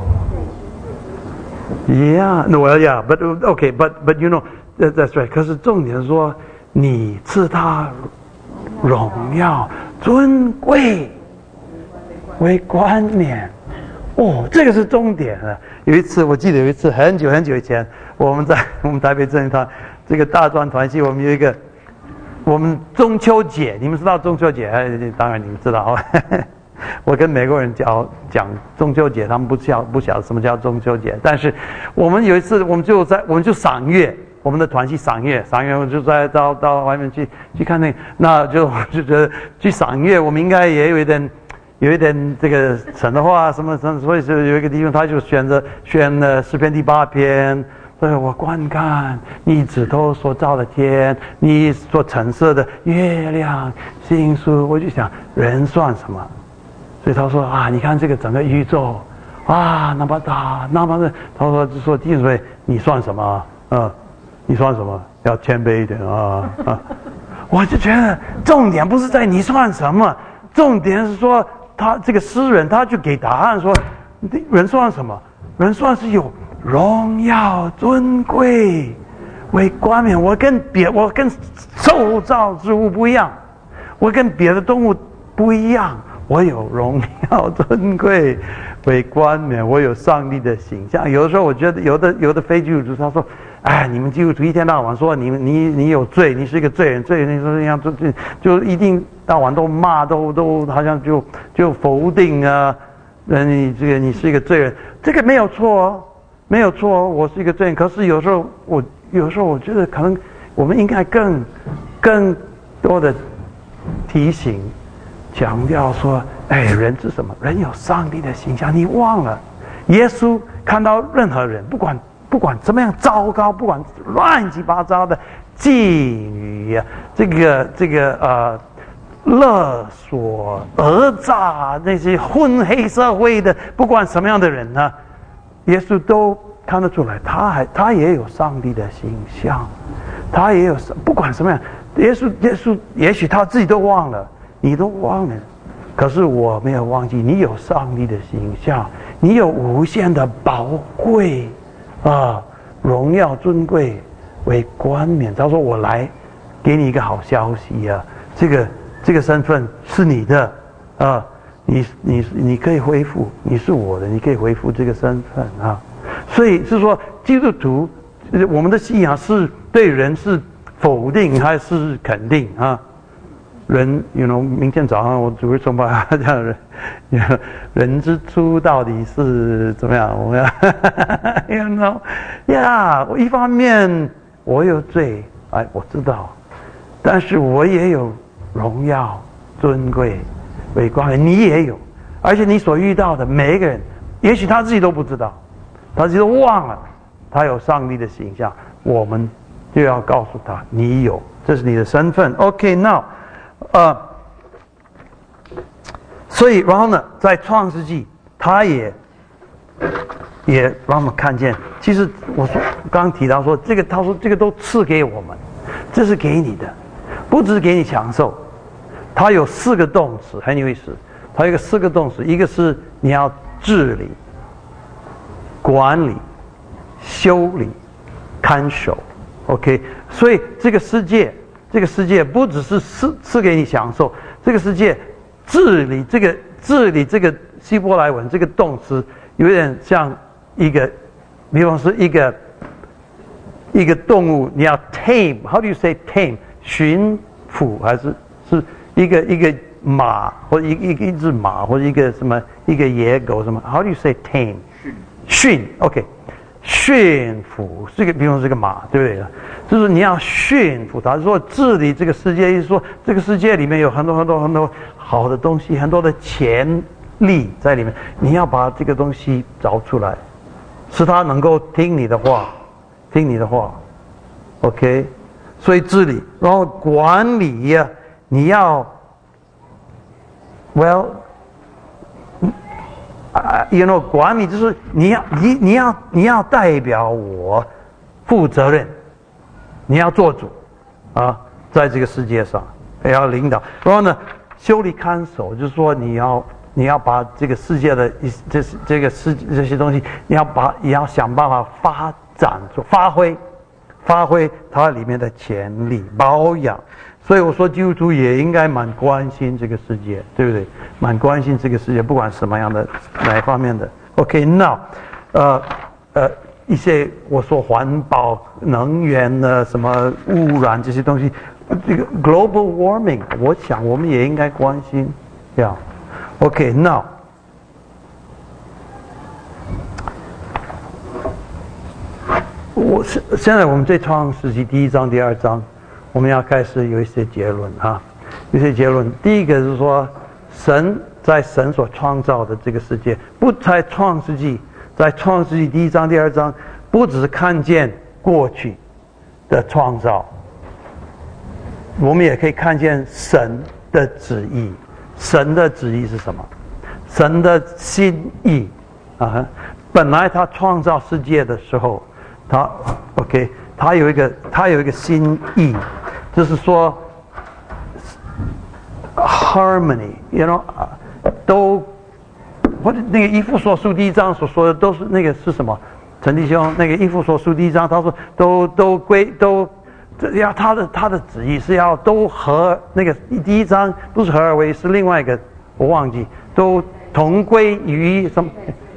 Yeah, no, well, yeah, but okay, but but you know, that's right. 可是重点是说，你赐他荣耀、尊贵为冠冕。哦，这个是重点了。有一次，我记得有一次很久很久以前，我们在我们台北正堂这个大专团系，我们有一个我们中秋节，你们知道中秋节？当然你们知道。我跟美国人讲讲中秋节，他们不晓不晓得什么叫中秋节。但是我们有一次，我们就在我们就赏月，我们的团系赏月，赏月我就在到到外面去去看那个，那就就觉得去赏月，我们应该也有一点。有一点这个神的话什么什么，所以是有一个地方，他就选择选了诗篇第八篇。所以我观看你指头所造的天，你所陈设的月亮星宿，我就想人算什么？所以他说啊，你看这个整个宇宙啊那么大，那么的，他说就说地水，你算什么？啊，你算什么？要谦卑一点啊啊！我就觉得重点不是在你算什么，重点是说。他这个诗人，他就给答案说，人算什么？人算是有荣耀、尊贵为冠冕。我跟别，我跟受造之物不一样，我跟别的动物不一样。我有荣耀、尊贵为冠冕，我有上帝的形象。有的时候，我觉得有的有的非基督徒他说。哎，你们基督徒一天到晚说你你你有罪，你是一个罪人，罪人你说这样就就就一定到晚都骂，都都好像就就否定啊，呃，你这个你是一个罪人，这个没有错哦，没有错哦，我是一个罪人。可是有时候我有时候我觉得可能我们应该更更多的提醒、强调说，哎，人是什么？人有上帝的形象，你忘了，耶稣看到任何人，不管。不管怎么样糟糕，不管乱七八糟的妓女呀、啊，这个这个呃勒索、讹诈那些混黑社会的，不管什么样的人呢，耶稣都看得出来，他还他也有上帝的形象，他也有不管什么样，耶稣耶稣也许他自己都忘了，你都忘了，可是我没有忘记，你有上帝的形象，你有无限的宝贵啊，荣耀尊贵为冠冕。他说我来给你一个好消息啊，这个这个身份是你的啊，你你你可以恢复，你是我的，你可以恢复这个身份啊。所以是说基督徒，我们的信仰是对人是否定还是肯定啊？人，you know， 明天早上我主日崇拜这样人，人之初到底是怎么样？我们要，you know， 呀，我一方面我有罪，哎，我知道，但是我也有荣耀、尊贵、伟光，你也有，而且你所遇到的每一个人，也许他自己都不知道，他自己都忘了，他有上帝的形象，我们就要告诉他，你有，这是你的身份。OK，now。呃，所以然后呢，在创世纪，他也也让我们看见，其实我说刚刚提到说，这个他说这个都赐给我们，这是给你的，不只是给你享受。他有四个动词，很有意思。他有一个四个动词，一个是你要治理、管理、修理、看守。OK， 所以这个世界。这个世界不只是赐赐给你享受，这个世界治理这个治理这个希伯来文这个动词有点像一个，比方说一个一个动物，你要 tame，how do you say tame？ 驯服还是是一个一个马或者一一一只马或者一个什么一个野狗什么 ？How do you say tame？ 驯 ，OK。驯服这个，比方这个马，对不对？就是你要驯服它，说治理这个世界，意思说这个世界里面有很多很多很多好的东西，很多的潜力在里面，你要把这个东西找出来，使它能够听你的话，听你的话 ，OK？ 所以治理，然后管理呀、啊，你要 ，well。啊 ，you know， 管理就是你要你你要你要代表我负责任，你要做主啊，在这个世界上也要领导。然后呢，修理看守，就是说你要你要把这个世界的这这个世这些东西，你要把也要想办法发展出发挥发挥它里面的潜力，保养。所以我说基督徒也应该蛮关心这个世界，对不对？蛮关心这个世界，不管什么样的哪一方面的。OK，now， 呃呃，一些我说环保、能源的什么污染这些东西，这个 global warming， 我想我们也应该关心，呀。OK，now， 我现现在我们在创世纪第一章、第二章。我们要开始有一些结论啊，有一些结论。第一个是说，神在神所创造的这个世界，不在创世纪，在创世纪第一章、第二章，不只是看见过去的创造，我们也可以看见神的旨意。神的旨意是什么？神的心意啊！本来他创造世界的时候，他 OK。他有一个，他有一个心意，就是说 harmony，you know， 都或者那个以弗所书第一章所说的都是那个是什么？陈弟兄，那个以弗所书第一章他说都都归都，要他的他的旨意是要都合那个第一章不是合而为一，是另外一个我忘记，都同归于什么？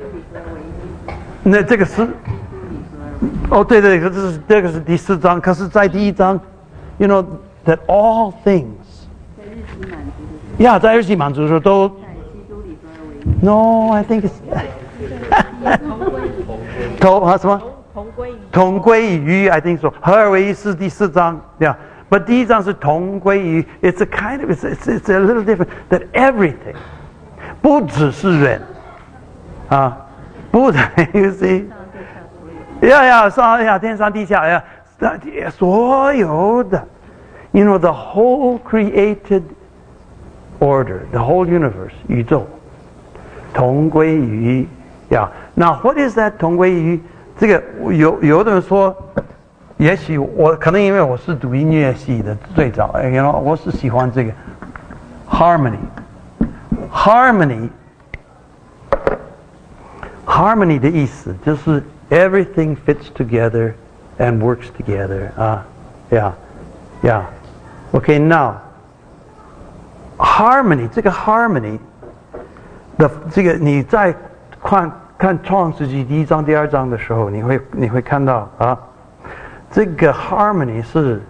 那这个是。哦，对对，这是这个是第四章，可是，在第一章 ，you know that all things， 在日期满足的， 呀，在日期满足的时候都。 在基督里合而为一。 No, I think it's 同啊什么？ 同归于同归于 I think so， 合而为一是第四章，对吧？ But 第一章是同归于 ，it's a kind of it's it's it's a little different that everything， 不只是人啊，不，you see。呀呀，上呀，天上地下呀，所有的 ，you know the whole created order, the whole universe 宇宙同归于呀。Now what is that 同归于？ 这个有有的人说，也许我可能因为我是读音乐系的最早，哎，然后我是喜欢这个 harmony，harmony，harmony harmony 的意思就是 everything fits together and works together 啊 ，yeah yeah，OK now harmony 这个 harmony 的这个你在看看创世纪第一章第二章的时候，你会你会看到啊，这个 harmony 是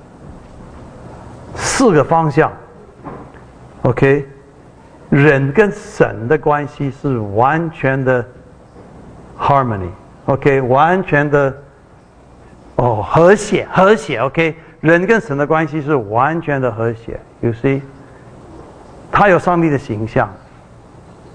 四个方向 ，OK， 人跟神的关系是完全的 harmony，OK， 完全的哦和谐和谐 ，OK， 人跟神的关系是完全的和谐 ，You see， 他有上帝的形象，呀、yeah 。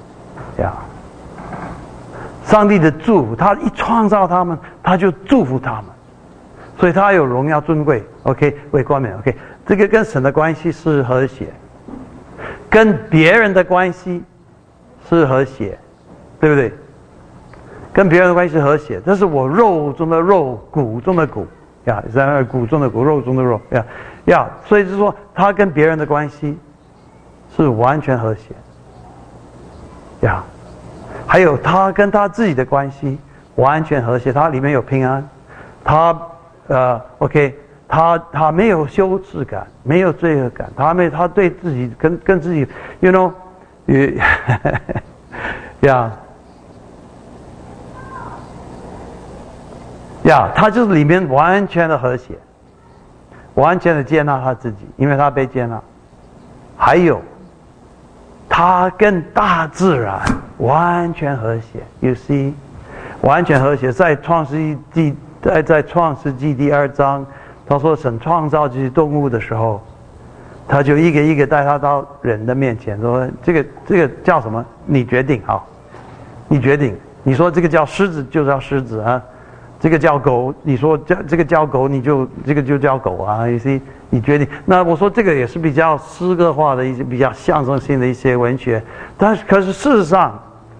上帝的祝福，他一创造他们，他就祝福他们，所以他有荣耀尊贵 ，OK， 为冠冕 ，OK， 这个跟神的关系是和谐，跟别人的关系是和谐，对不对？跟别人的关系是和谐，这是我肉中的肉，骨中的骨，呀，在骨中的骨，肉中的肉，呀呀，所以就是说，他跟别人的关系是完全和谐，呀。还有他跟他自己的关系完全和谐，他里面有平安，他呃 OK， 他他没有羞耻感，没有罪恶感，他没他对自己跟跟自己 ，you know， 呀呀，他就是里面完全的和谐，完全的接纳他自己，因为他被接纳。还有，他跟大自然完全和谐 ，You see， 完全和谐。在创世纪在在创世纪第二章，他说神创造这些动物的时候，他就一个一个带他到人的面前，说这个这个叫什么？你决定好，你决定。你说这个叫狮子就叫狮子啊，这个叫狗，你说叫这个叫狗，你就这个就叫狗啊 ，You see。你决定？那我说这个也是比较诗歌化的一些、比较象征性的一些文学，但是可是事实上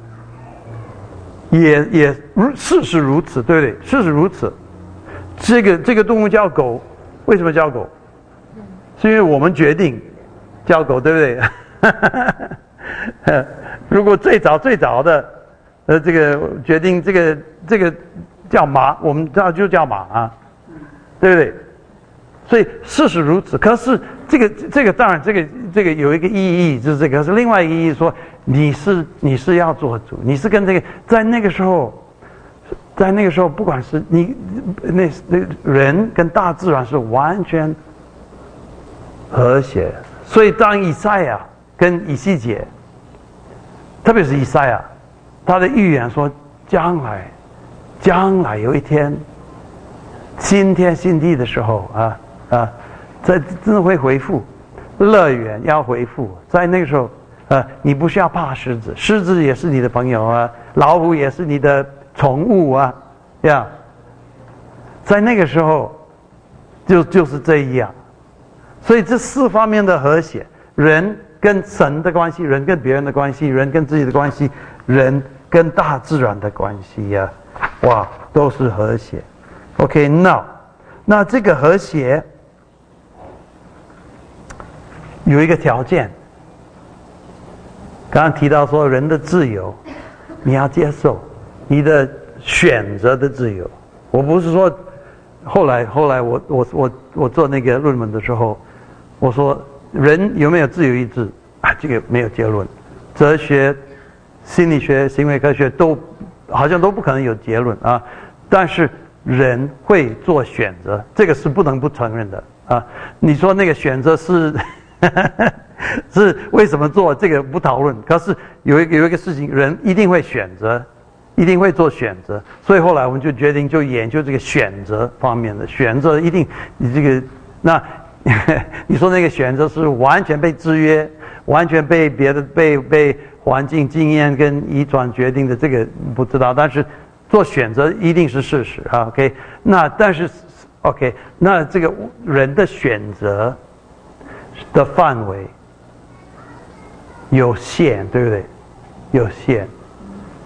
也也事实如此，对不对？事实如此。这个这个动物叫狗，为什么叫狗？是因为我们决定叫狗，对不对？如果最早最早的呃这个决定这个这个叫马，我们知道就叫马啊，对不对？所以事实如此，可是这个这个当然这个这个有一个意义，就是这个是另外一个意义，说你是你是要做主，你是跟这个在那个时候，在那个时候，不管是你那那人跟大自然是完全和谐，所以当以赛亚跟以西结，特别是以赛亚，他的预言说将来将来有一天新天新地的时候啊。啊，在真的会回复，乐园要回复，在那个时候，呃，你不需要怕狮子，狮子也是你的朋友啊，老虎也是你的宠物啊，呀，在那个时候，就就是这样，所以这四方面的和谐，人跟神的关系，人跟别人的关系，人跟自己的关系，人跟大自然的关系呀、啊，哇，都是和谐。OK， now， 那这个和谐。有一个条件，刚刚提到说人的自由，你要接受你的选择的自由。我不是说后来后来我我我我做那个论文的时候，我说人有没有自由意志啊？这个没有结论，哲学、心理学、行为科学都好像都不可能有结论啊。但是人会做选择，这个是不能不承认的啊。你说那个选择是。是为什么做这个不讨论？可是有一个有一个事情，人一定会选择，一定会做选择。所以后来我们就决定就研究这个选择方面的选择，一定你这个那你说那个选择是完全被制约，完全被别的被被环境经验跟遗传决定的，这个不知道。但是做选择一定是事实啊。OK， 那但是 OK， 那这个人的选择。的范围有限，对不对？有限，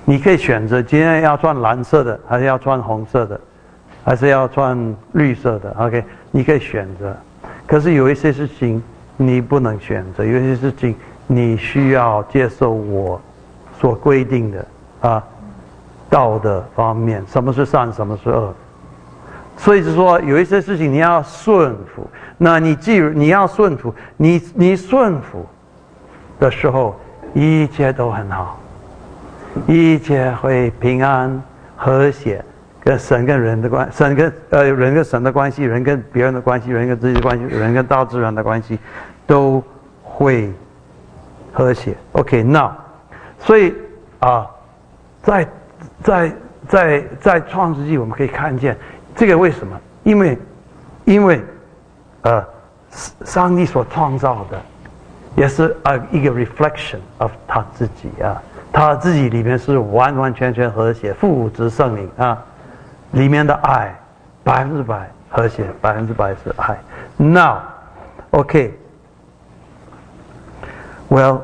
你可以选择今天要穿蓝色的，还是要穿红色的，还是要穿绿色的 ？OK， 你可以选择。可是有一些事情你不能选择，有一些事情你需要接受我所规定的啊道德方面，什么是善，什么是恶。所以就说有一些事情你要顺服。那你既你要顺服，你你顺服的时候，一切都很好。一切会平安和谐，跟神跟人的关，神跟呃人跟神的关系，人跟别人的关系，人跟自己的关系，人跟大自然的关系，都会和谐。OK， now， 所以啊，在在在在创世纪我们可以看见这个为什么？因为因为呃上帝所创造的，也是啊一个 reflection of 他自己啊。他自己里面是完完全全和谐，父子圣灵啊，里面的爱百分之百和谐，百分之百是爱。Now, OK, well，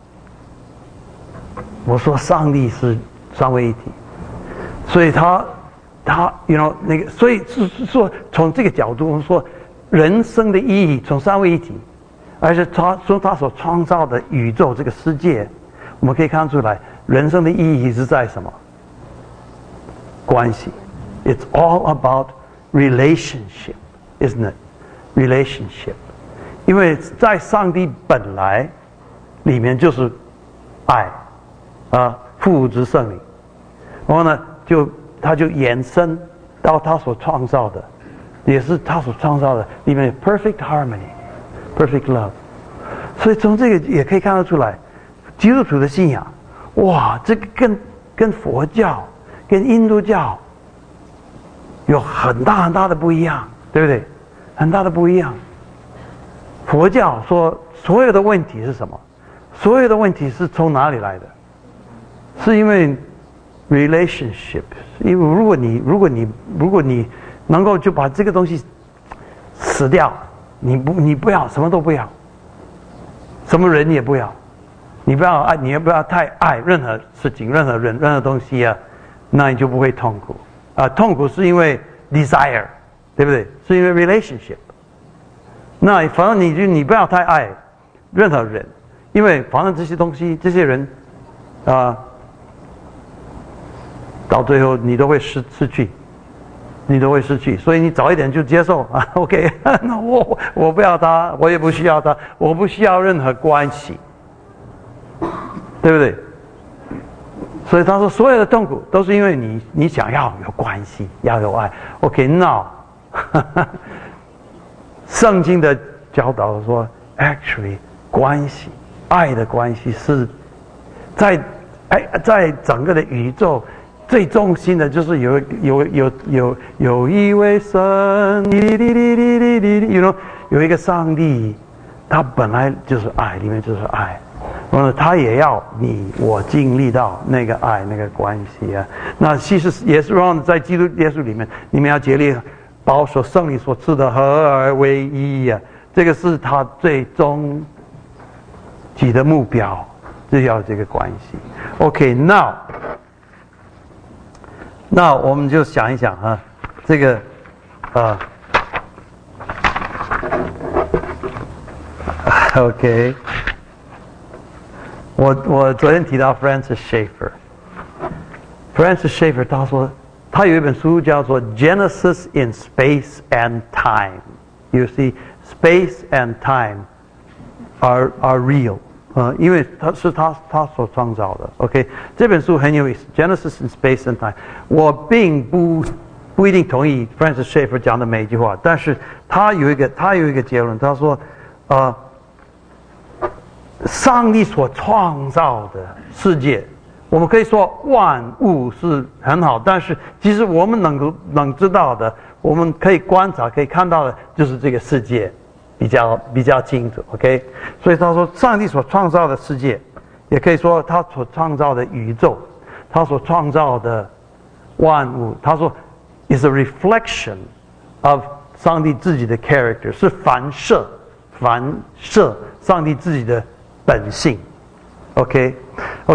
我说上帝是三位一体，所以他他 you know 那个，所以是说从这个角度，我们说人生的意义从三位一体，而且他说他所创造的宇宙这个世界。我们可以看出来，人生的意义是在什么？关系。It's all about relationship, isn't it? Relationship. 因为在上帝本来里面就是爱啊，父子圣灵。然后呢，就他就延伸到他所创造的，也是他所创造的里面 perfect harmony, perfect love. 所以从这个也可以看得出来。基督徒的信仰，哇，这个跟跟佛教、跟印度教有很大很大的不一样，对不对？很大的不一样。佛教说所有的问题是什么？所有的问题是从哪里来的？是因为 relationship。因为如果你如果你如果你能够就把这个东西死掉，你不你不要什么都不要，什么人也不要。你不要爱，你也不要太爱任何事情、任何人、任何东西啊，那你就不会痛苦啊。痛苦是因为 desire， 对不对？是因为 relationship。那反正你就你不要太爱任何人，因为反正这些东西、这些人啊，到最后你都会失失去，你都会失去。所以你早一点就接受啊。OK， 那我我不要他，我也不需要他，我不需要任何关系。对不对？所以他说，所有的痛苦都是因为你你想要有关系，要有爱。OK， now， 圣经的教导说 ，actually 关系，爱的关系是在哎在整个的宇宙最中心的，就是有有有有有一位神，you know， 有一个上帝，他本来就是爱，里面就是爱。然后他也要你我经历到那个爱那个关系啊，那其实也是让在基督耶稣里面，你们要竭力保守圣灵所赐的合而为一啊，这个是他最终极的目标，就要这个关系。OK， now， 那我们就想一想啊，这个啊 ，OK。我我昨天提到 Francis Schaeffer，Francis Schaeffer 他说他有一本书叫做 Genesis in Space and Time。You see, space and time are are real 啊、呃，因为他是他他所创造的。OK， 这本书很有意思 ，Genesis in Space and Time。我并不不一定同意 Francis Schaeffer 讲的每一句话，但是他有一个他有一个结论，他说，呃。上帝所创造的世界，我们可以说万物是很好，但是其实我们能够能知道的，我们可以观察、可以看到的，就是这个世界比较比较清楚。OK， 所以他说，上帝所创造的世界，也可以说他所创造的宇宙，他所创造的万物，他说 is a reflection of 上帝自己的 character， 是反射反射上帝自己的本性。 OK OK，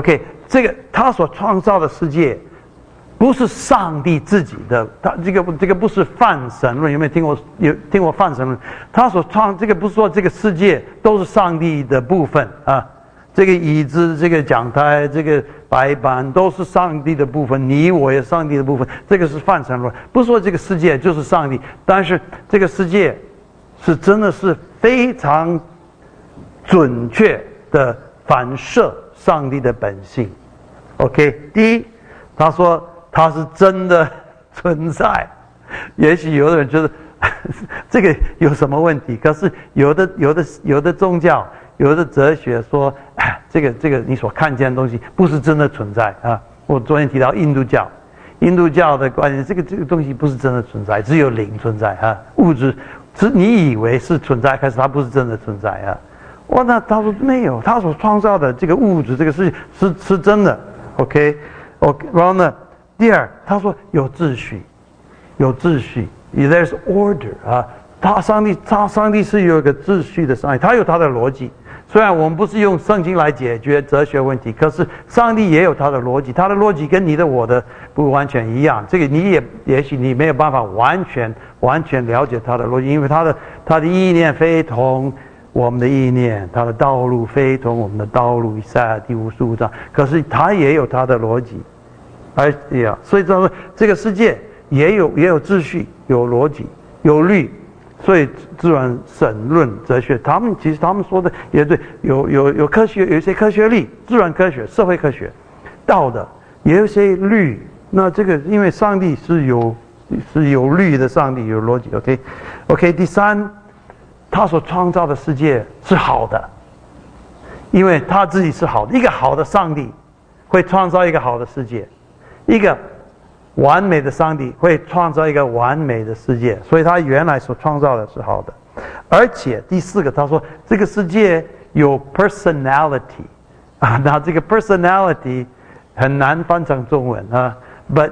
这个他所创造的世界，不是上帝自己的，他这个这个不是泛神论，有没有听过？有听过泛神论？他所创这个不是说这个世界都是上帝的部分啊，这个椅子、这个讲台、这个白板都是上帝的部分，你我也是上帝的部分，这个是泛神论，不是说这个世界就是上帝，但是这个世界是真的是非常准确的反射上帝的本性。OK， 第一，他说它是真的存在。也许有的人觉得这个有什么问题？可是有的有的有的宗教、有的哲学说，哎，这个这个你所看见的东西不是真的存在啊。我昨天提到印度教，印度教的观点，这个这个东西不是真的存在，只有灵存在啊，物质是你以为是存在，可是它不是真的存在啊。哇，那他说没有，他所创造的这个物质，这个事情是是真的。OK， OK， 然后呢，第二，他说有秩序，有秩序 ，there's order 啊，他上帝，他上帝是有一个秩序的上帝，他有他的逻辑。虽然我们不是用圣经来解决哲学问题，可是上帝也有他的逻辑，他的逻辑跟你的我的不完全一样。这个你也也许你没有办法完全完全了解他的逻辑，因为他的他的意念非同我们的意念，他的道路非同我们的道路，以赛亚第五十五章。可是他也有他的逻辑，而呀，所以说这个世界也有也有秩序，有逻辑，有律。所以自然神论哲学，他们其实他们说的也对，有有有科学，有一些科学律，自然科学、社会科学、道德，也有一些律。那这个因为上帝是有是有律的，上帝有逻辑。OK，OK，、okay? okay, 第三。他所创造的世界是好的，因为他自己是好的。一个好的上帝会创造一个好的世界，一个完美的上帝会创造一个完美的世界，所以他原来所创造的是好的。而且第四个，他说这个世界有 personality 啊，那这个 personality 很难翻成中文啊 ，but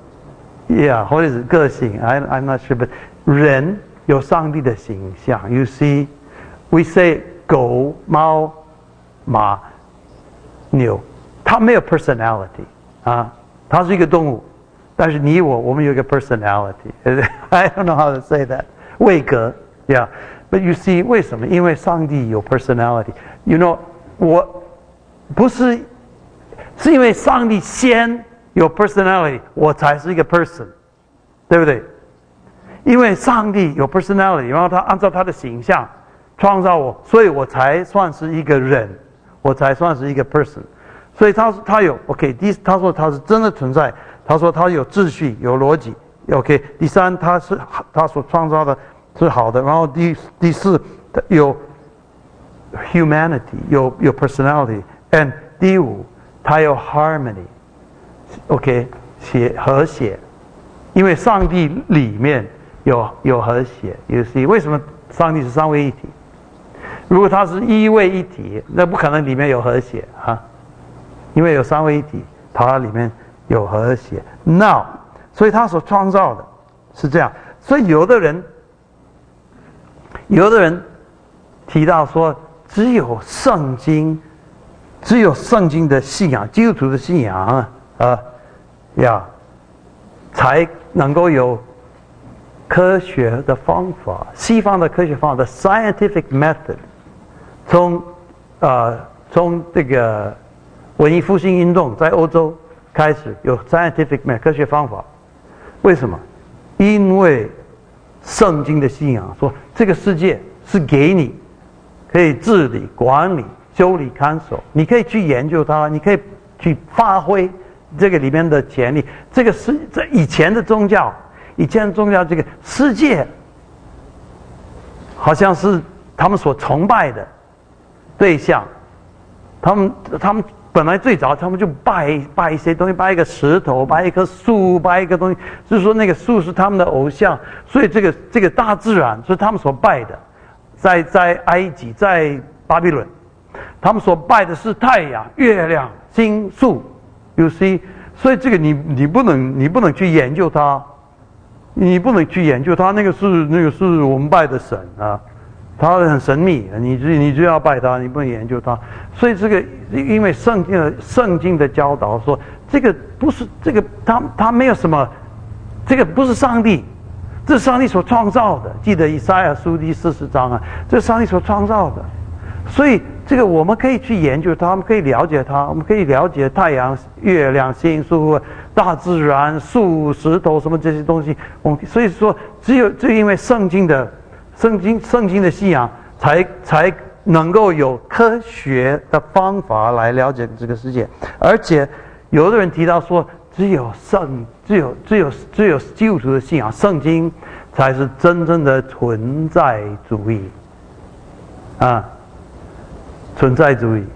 yeah， 或者是个性 ，I I'm not sure， but 人。有上帝的形象 ，You see, we say 狗、猫、马、牛，它没有 personality 啊，它是一个动物，但是你我我们有一个 personality。I don't know how to say that， 位格 ，Yeah，but you see 为什么？因为上帝有 personality。You know， 我不是是因为上帝先有 personality， 我才是一个 person， 对不对？因为上帝有 personality， 然后他按照他的形象创造我，所以我才算是一个人，我才算是一个 person。所以他他有 OK， 第他说他是真的存在，他说他有秩序有逻辑 OK。第三，他是他所创造的是好的，然后第第四有 humanity 有有 personality，and 第五他有 harmony OK 协和谐，因为上帝里面。有有和谐 ，You see， 为什么上帝是三位一体？如果他是一位一体，那不可能里面有和谐啊，因为有三位一体，它里面有和谐。Now， 所以他所创造的是这样。所以有的人，有的人提到说，只有圣经，只有圣经的信仰，基督徒的信仰啊，啊呀，才能够有。科学的方法，西方的科学方法的 scientific method， 从呃从这个文艺复兴运动在欧洲开始有 scientific method 科学方法，为什么？因为圣经的信仰说这个世界是给你可以治理、管理、修理、看守，你可以去研究它，你可以去发挥这个里面的潜力。这个是在以前的宗教。以前宗教这个世界，好像是他们所崇拜的对象。他们他们本来最早他们就拜拜一些东西，拜一个石头，拜一棵树，拜一个东西，就是说那个树是他们的偶像。所以这个这个大自然是他们所拜的。在在埃及，在巴比伦，他们所拜的是太阳、月亮、星宿。You see， 所以这个你你不能你不能去研究它。你不能去研究它，那个是那个是我们拜的神啊， 他很神秘，你就你就要拜他，你不能研究他。所以这个因为圣经的圣经的教导说，这个不是这个他他没有什么，这个不是上帝，这是上帝所创造的。记得以赛亚书第四十章啊，这是上帝所创造的。所以这个我们可以去研究它，我们可以了解它，我们可以了解太阳、月亮、星宿、大自然、树、石头什么这些东西。我们所以说，只有就因为圣经的圣经圣经的信仰，才才能够有科学的方法来了解这个世界。而且有的人提到说，只有圣只有只有只有基督徒的信仰，圣经才是真正的存在主义啊。存在主义，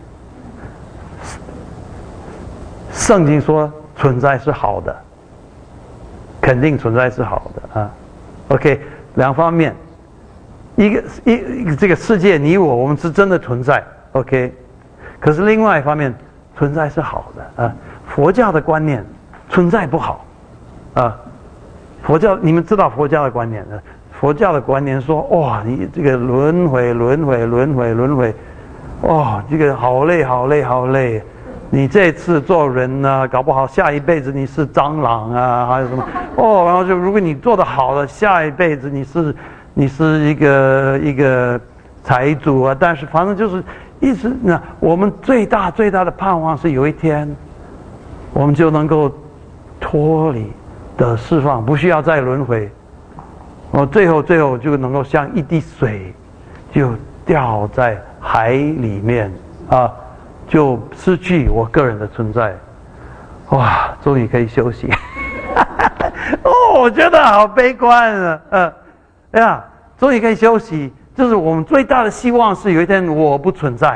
圣经说存在是好的，肯定存在是好的啊。OK， 两方面，一个一这个世界你我我们是真的存在 ，OK， 可是另外一方面，存在是好的啊。佛教的观念，存在不好啊。佛教你们知道佛教的观念呢？佛教的观念说，哇，你这个轮回轮回轮回轮回。哦，这个好累，好累，好累！你这次做人呢，搞不好下一辈子你是蟑螂啊，还有什么？哦，然后就如果你做得好了，下一辈子你是你是一个一个财主啊。但是反正就是一直呢，我们最大最大的盼望是有一天，我们就能够脱离的释放，不需要再轮回。哦，最后最后就能够像一滴水，就掉在海里面啊，就失去我个人的存在。哇，终于可以休息。哦，我觉得好悲观啊！呃，哎呀，终于可以休息，就是我们最大的希望是有一天我不存在。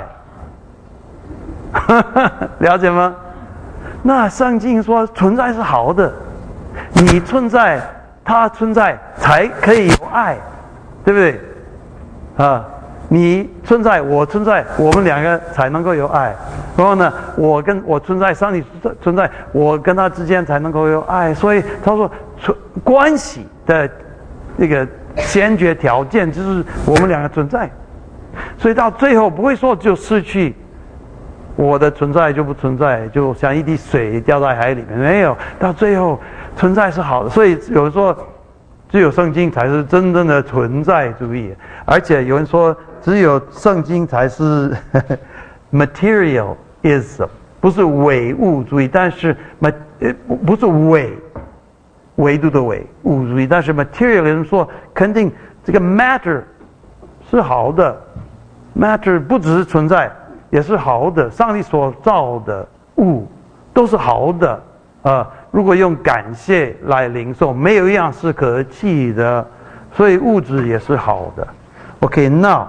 了解吗？那圣经说存在是好的，你存在，他存在，才可以有爱，对不对？啊。你存在，我存在，我们两个才能够有爱。然后呢，我跟我存在，上帝存在，我跟他之间才能够有爱。所以他说，关系的那个先决条件就是我们两个存在。所以到最后不会说就失去我的存在就不存在，就像一滴水掉在海里面，没有。到最后存在是好的。所以有人说，只有圣经才是真正的存在主义，而且有人说。只有圣经才是materialism， 不是唯物主义，但是不是唯维度的唯物主义，但是 materialism 说肯定这个 matter 是好的 ，matter 不只是存在，也是好的，上帝所造的物都是好的啊、呃。如果用感谢来领受，没有一样是可弃的，所以物质也是好的。OK， now。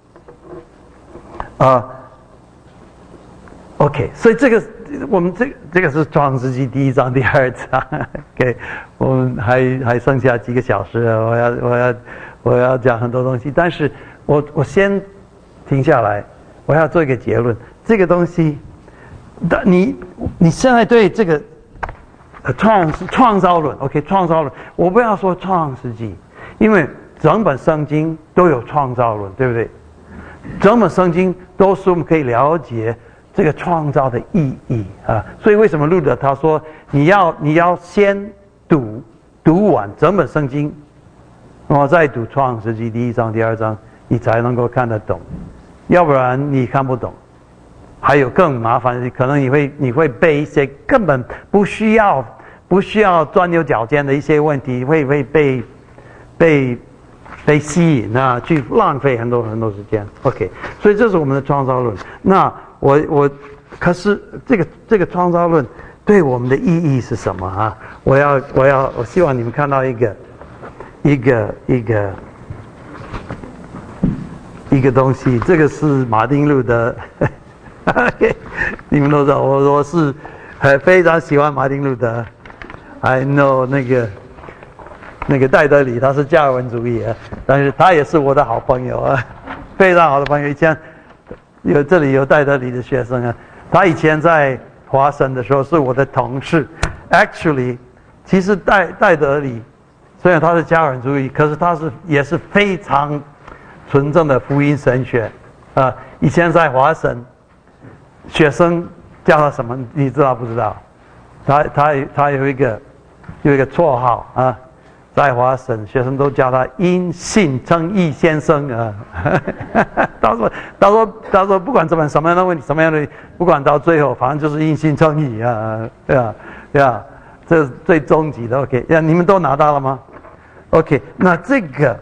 啊、uh, ，OK， 所以这个我们这这个是创世纪第一章、第二章 ，OK， 我们还还剩下几个小时，我要我要我要讲很多东西，但是我我先停下来，我要做一个结论，这个东西，你你现在对这个创创造论 ，OK， 创造论，我不要说创世纪，因为整本圣经都有创造论，对不对？整本圣经都是我们可以了解这个创造的意义啊，所以为什么路德他说你要你要先读读完整本圣经，然后再读创世纪第一章、第二章，你才能够看得懂，要不然你看不懂。还有更麻烦的，可能你会你会被一些根本不需要不需要钻牛角尖的一些问题，会会被被。被吸引啊，去浪费很多很多时间。OK， 所以这是我们的创造论。那我我，可是这个这个创造论对我们的意义是什么啊？我要我要我希望你们看到一个一个一个一个东西，这个是马丁路德。OK， 你们都知道，我我是很非常喜欢马丁路德。I know 那个。那个戴德里他是加尔文主义啊，但是他也是我的好朋友啊，非常好的朋友。以前有这里有戴德里的学生啊，他以前在华神的时候是我的同事。Actually， 其实戴戴德里虽然他是加尔文主义，可是他是也是非常纯正的福音神学。啊，以前在华神，学生叫他什么？你知道不知道？他他他有一个有一个绰号啊，在华神学生都叫他因信称义先生啊。他说他说他说不管怎么什么样的问题，什么样的不管到最后，反正就是因信称义啊，对啊对啊，这是最终极的。OK， 呀，你们都拿到了吗 ？OK， 那这个。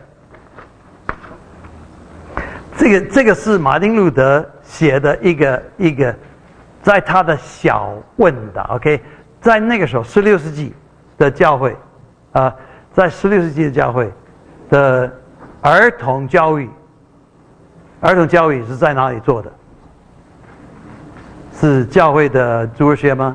这个这个是马丁路德写的一个一个，在他的小问答 ，OK， 在那个时候十六世纪的教会，啊、呃，在十六世纪的教会的儿童教育，儿童教育是在哪里做的？是教会的主日学吗？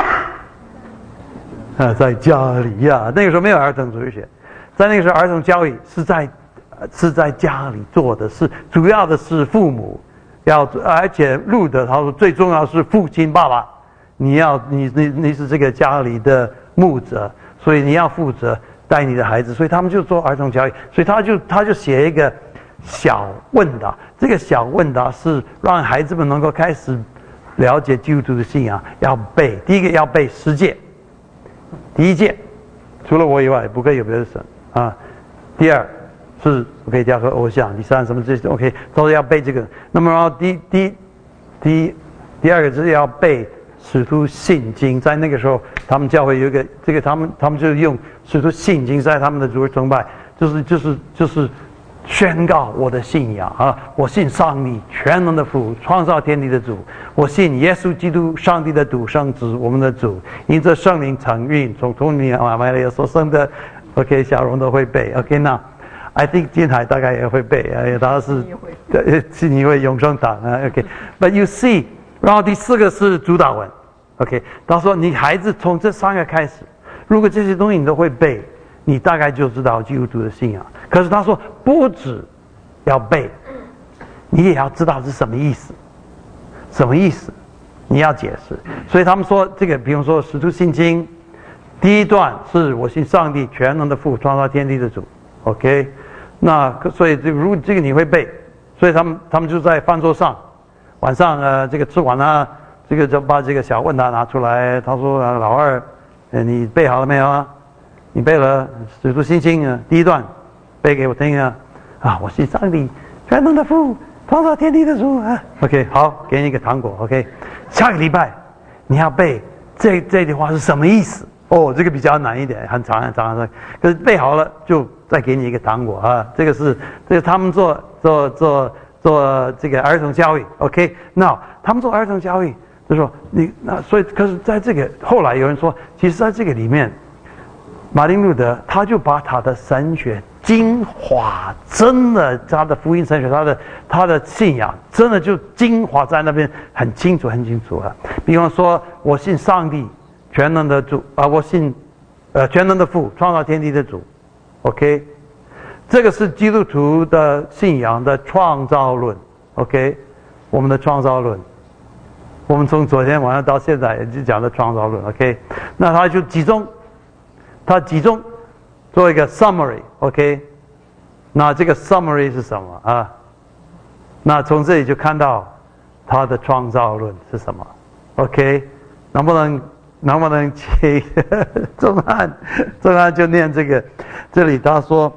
啊，在家里呀，那个时候没有儿童主日学，在那个时候儿童教育是在。是在家里做的，是主要的是父母要，而且路德他说最重要是父亲爸爸，你要你你你是这个家里的牧者，所以你要负责带你的孩子，所以他们就做儿童教育，所以他就他就写一个小问答，这个小问答是让孩子们能够开始了解基督徒的信仰，要背第一个要背十诫，第一诫除了我以外不可以有别的神啊，第二。是 OK， 加和偶像，第三什么这些 OK， 都是要背这个。那么然后第第第第二个就是要背使徒信经，在那个时候他们教会有一个这个他们他们就用使徒信经在他们的主日崇拜，就是就是就是宣告我的信仰啊，我信上帝全能的父，创造天地的主，我信耶稣基督上帝的独生子，我们的主，因着圣灵承运，从童年啊玛利亚所生的 OK， 小荣都会背 OK 那。I think 金海大概也会背，哎，他是信你会永生党啊 ，OK。But you see， 然后第四个是主导文 ，OK。他说你孩子从这三个开始，如果这些东西你都会背，你大概就知道基督徒的信仰。可是他说不止要背，你也要知道是什么意思，什么意思，你要解释。所以他们说这个，比如说《使徒信经》，第一段是我信上帝全能的父，创造天地的主 ，OK。那所以这个如果这个你会背，所以他们他们就在饭桌上，晚上呃这个吃完了，这个就把这个小问答拿出来，他说、呃、老二，呃你背好了没有啊？你背了使徒信经啊第一段，背给我听啊！啊，我信上帝全能的父，创造天地的主啊 ！OK， 好，给你一个糖果 ，OK。下个礼拜你要背这这句话是什么意思？哦，这个比较难一点，很长很长很长。可是背好了就再给你一个糖果啊！这个是这个他们做做做做这个儿童教育 ，OK？ 那他们做儿童教育，就说你那所以，可是在这个后来有人说，其实在这个里面，马丁路德他就把他的神学精华，真的他的福音神学，他的他的信仰，真的就精华在那边很清楚很清楚啊。比方说，我信上帝。全能的主啊，我信，呃，全能的父，创造天地的主 ，OK， 这个是基督徒的信仰的创造论 ，OK， 我们的创造论，我们从昨天晚上到现在也就讲的创造论 ，OK， 那他就集中，他集中做一个 summary，OK， 那这个 summary 是什么啊？那从这里就看到他的创造论是什么 ，OK， 能不能？能不能请钟汉？钟汉就念这个，这里他说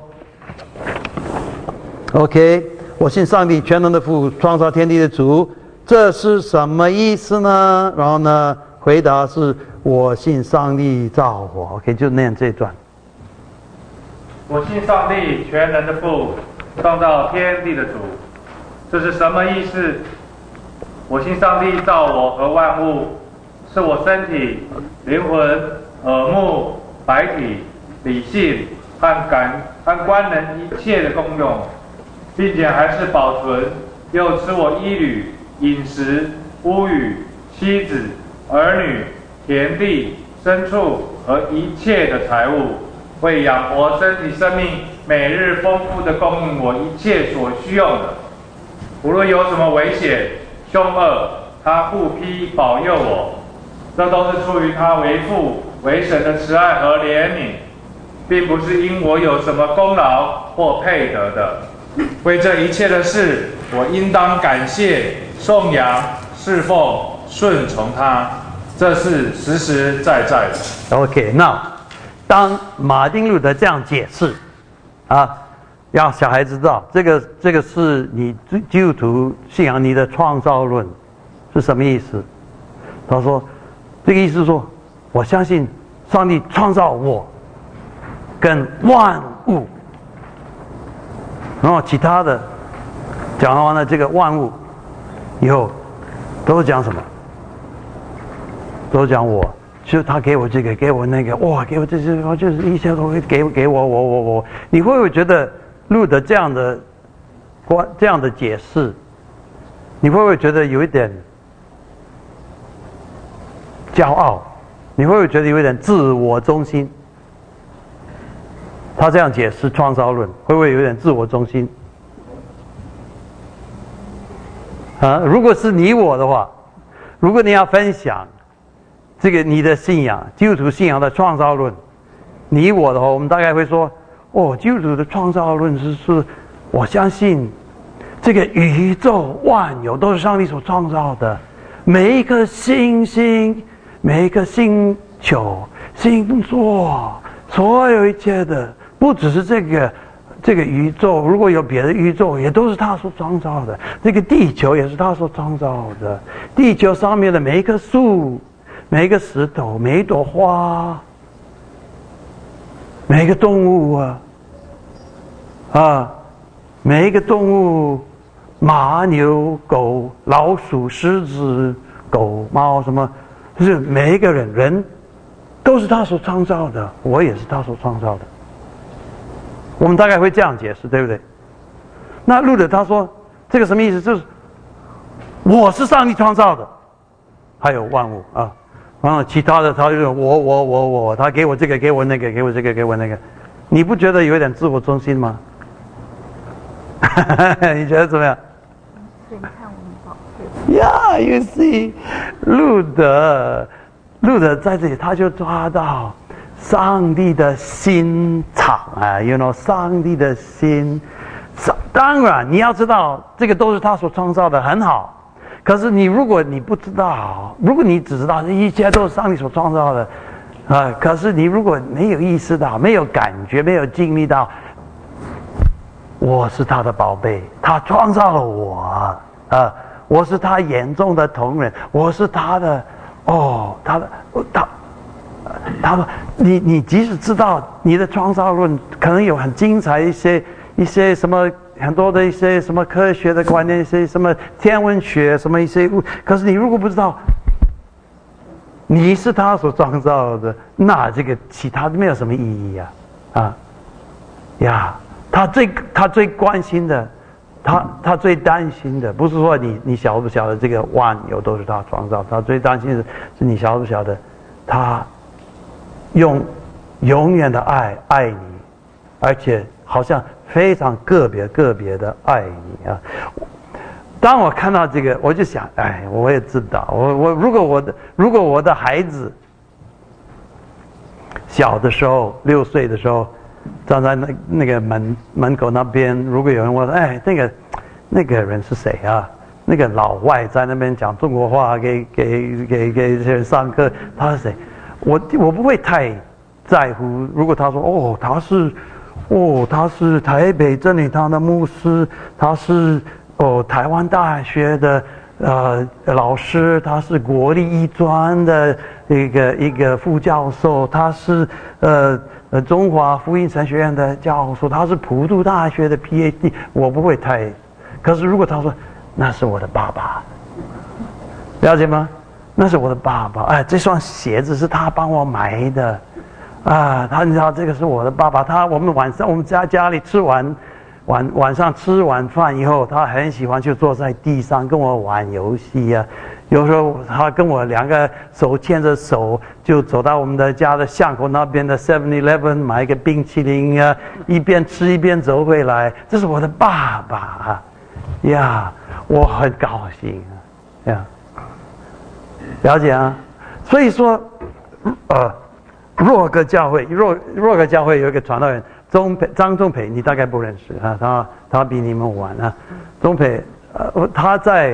：“OK， 我信上帝全能的父，创造天地的主，这是什么意思呢？”然后呢，回答是：“我信上帝造我。” OK， 就念这段。 我信上帝全能的父，创造天地的主，这是什么意思？我信上帝造我和万物。是我身体、灵魂、耳目、百体、理性和感和官能一切的功用，并且还是保存，又赐我衣履、饮食、屋宇、妻子、儿女、田地、牲畜和一切的财物，为养活身体生命，每日丰富的供应我一切所需用的。无论有什么危险、凶恶，他护庇保佑我。这都是出于他为父为神的慈爱和怜悯，并不是因我有什么功劳或配得的， 为这一切的事，我应当感谢、颂扬、侍奉、顺从他，这是实实在在的。 OK， 那当马丁路德这样解释，啊，让小孩知道这个这个是你基督徒信仰你的创造论是什么意思？他说，这个意思是说，我相信上帝创造我跟万物。然后其他的讲完了这个万物以后，都是讲什么？都是讲我，就是他给我这个，给我那个，哇，给我这些，就是一切都会给给我，我我我。你会不会觉得路德这样的关这样的解释，你会不会觉得有一点骄傲？你会不会觉得有一点自我中心？他这样解释创造论，会不会有点自我中心？啊，如果是你我的话，如果你要分享这个你的信仰，基督徒信仰的创造论，你我的话，我们大概会说，哦，基督徒的创造论是是，我相信这个宇宙万有都是上帝所创造的，每一颗星星，每一个星球、星座，所有一切的。不只是这个这个宇宙，如果有别的宇宙，也都是他所创造的。这个地球也是他所创造的。地球上面的每一棵树、每一个石头、每一朵花、每一个动物啊，啊，每一个动物，马、牛、狗、老鼠、狮子、狗、猫，什么，就是每一个人，人都是他所创造的，我也是他所创造的。我们大概会这样解释，对不对？那路德他说这个什么意思？就是我是上帝创造的，还有万物啊，然后其他的他就是我我我我，他给我这个给我那个给我这个给我那个，你不觉得有点自我中心吗？你觉得怎么样？ 所以你看我们宝贵。 Yeah, you see， 路德，路德在这里他就抓到上帝的心肠啊 ，you know， 上帝的心。当然，你要知道，这个都是他所创造的，很好。可是你如果你不知道，如果你只知道这一切都是上帝所创造的，啊，可是你如果没有意识到、没有感觉、没有经历到，我是他的宝贝，他创造了我啊，我是他眼中的同人，我是他的，哦，他的他。他说：“你你即使知道你的创造论可能有很精彩一些一些什么很多的一些什么科学的观念，一些什么天文学什么一些，可是你如果不知道你是他所创造的，那这个其他没有什么意义呀啊呀！他最他最关心的，他他最担心的，不是说你你晓不晓得这个万有都是他创造，他最担心的是你晓不晓得他。”用永远的爱爱你，而且好像非常个别个别的爱你啊！当我看到这个，我就想，哎，我也知道，我我如果我的如果我的孩子小的时候，六岁的时候，站在那那个门门口那边，如果有人问，哎，那个那个人是谁啊？那个老外在那边讲中国话，给给给给这些人上课，他是谁？我我不会太在乎。如果他说哦，他是哦，他是台北真理堂的牧师，他是哦台湾大学的呃老师，他是国立医专的一个一个副教授，他是呃呃中华福音神学院的教授，他是普渡大学的 P H D， 我不会太。可是如果他说那是我的爸爸，了解吗？那是我的爸爸，哎，这双鞋子是他帮我买的，啊，他你知道这个是我的爸爸，他我们晚上我们家家里吃完晚晚上吃完饭以后，他很喜欢就坐在地上跟我玩游戏啊，有时候他跟我两个手牵着手，就走到我们的家的巷口那边的 seven eleven 买一个冰淇淋啊，一边吃一边走回来，这是我的爸爸呀，我很高兴呀。了解啊，所以说，呃，若格教会，若若格教会有一个传道人钟培张仲培，你大概不认识啊，他他比你们晚啊。钟培，呃，他在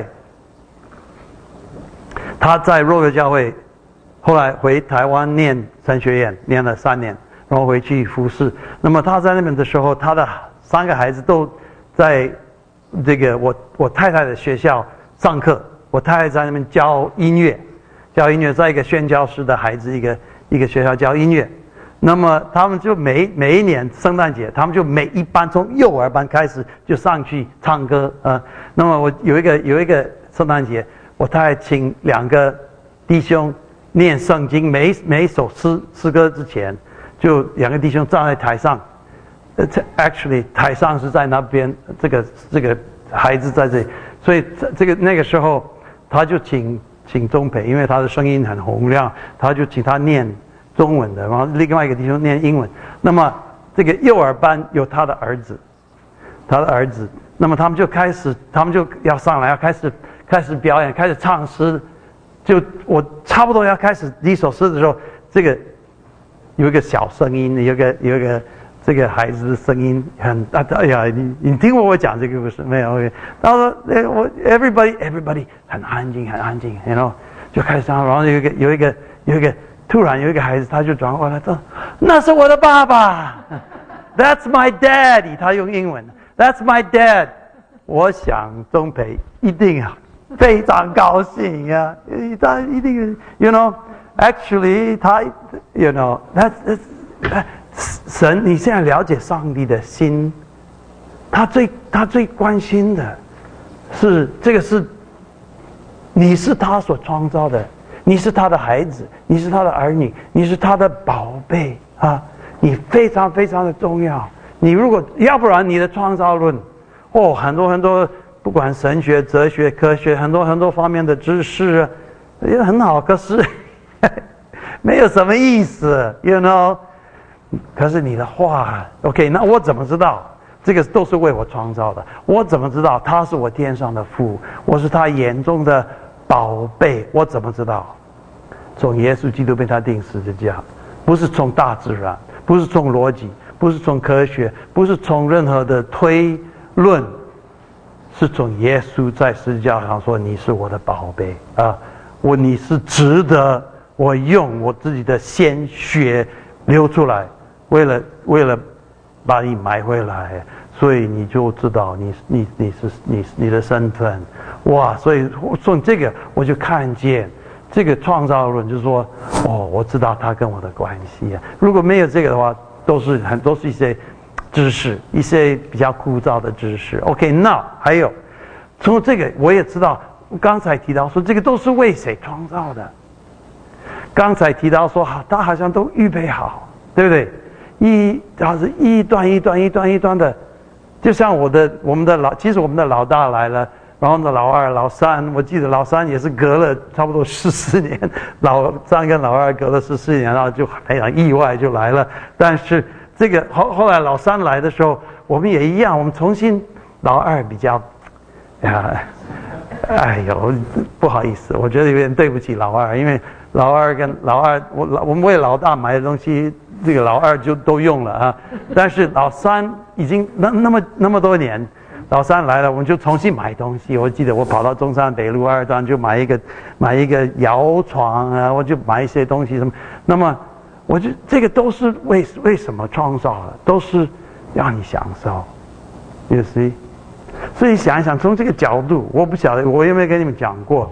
他在若格教会，后来回台湾念神学院，念了三年，然后回去服侍。那么他在那边的时候，他的三个孩子都在这个我我太太的学校上课，我太太在那边教音乐，教音乐，在一个宣教师的孩子一个一个学校教音乐。那么他们就每每一年圣诞节，他们就每一班从幼儿班开始就上去唱歌啊、呃。那么我有一个有一个圣诞节，我太太请两个弟兄念圣经，每每一首诗诗歌之前，就两个弟兄站在台上。呃 ，actually 台上是在那边，这个这个孩子在这里，所以这这个那个时候他就请请钟培，因为他的声音很洪亮，他就请他念中文的，然后另外一个弟兄念英文。那么这个幼儿班有他的儿子，他的儿子，那么他们就开始，他们就要上来，要开始开始表演，开始唱诗。就我差不多要开始第一首诗的时候，这个有一个小声音，有一个有一个这个孩子的声音很啊，哎呀，你你听过我讲这个故事没有 ？OK， 他说我 everybody everybody 很安静很安静，然后就开始唱，然后有一个有一个有一个。突然有一个孩子，他就转过来说：“那是我的爸爸 ，That's my daddy。”他用英文 ，That's my dad。我想钟培一定非常高兴呀、啊，他一定 ，you know，actually 他 ，you know，that 神，你现在了解上帝的心，他最他最关心的是这个是，你是他所创造的。你是他的孩子，你是他的儿女，你是他的宝贝啊！你非常非常的重要。你如果要不然你的创造论，哦，很多很多，不管神学、哲学、科学，很多很多方面的知识，也很好，可是没有什么意思 ，you know。可是你的话 ，OK， 那我怎么知道？这个都是为我创造的，我怎么知道他是我天上的父？我是他眼中的宝贝，我怎么知道？从耶稣基督被他钉十字架，不是从大自然，不是从逻辑，不是从科学，不是从任何的推论，是从耶稣在十字架上说：“你是我的宝贝啊，我你是值得我用我自己的鲜血流出来，为了为了把你买回来，所以你就知道你你你是你你的身份，哇！所以从这个我就看见。”这个创造论就是说，哦，我知道他跟我的关系啊。如果没有这个的话，都是很都是一些知识，一些比较枯燥的知识。OK， 那还有，从这个我也知道，刚才提到说这个都是为谁创造的？刚才提到说，他好像都预备好，对不对？一它是一段一段一段一段的，就像我的我们的老，其实我们的老大来了。然后呢，老二、老三，我记得老三也是隔了差不多十四年，老三跟老二隔了十四年，然后就非常意外就来了。但是这个后后来老三来的时候，我们也一样，我们重新老二比较，啊，哎呦，不好意思，我觉得有点对不起老二，因为老二跟老二，我老我们为老大买的东西，这个老二就都用了啊。但是老三已经那那么那么多年。老三来了，我们就重新买东西。我记得我跑到中山北路二段就买一个买一个摇床啊，我就买一些东西什么。那么，我就这个都是为为什么创造的，都是让你享受。You see？ 所以想一想，从这个角度，我不晓得我有没有跟你们讲过，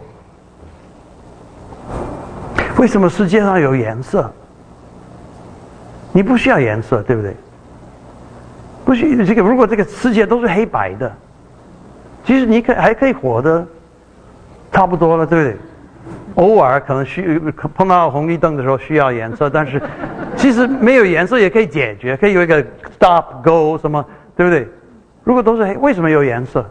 为什么世界上有颜色？你不需要颜色，对不对？不是这个，如果这个世界都是黑白的，其实你可还可以活得差不多了，对不对？偶尔可能需碰到红绿灯的时候需要颜色，但是其实没有颜色也可以解决，可以有一个 stop go 什么，对不对？如果都是黑，为什么有颜色？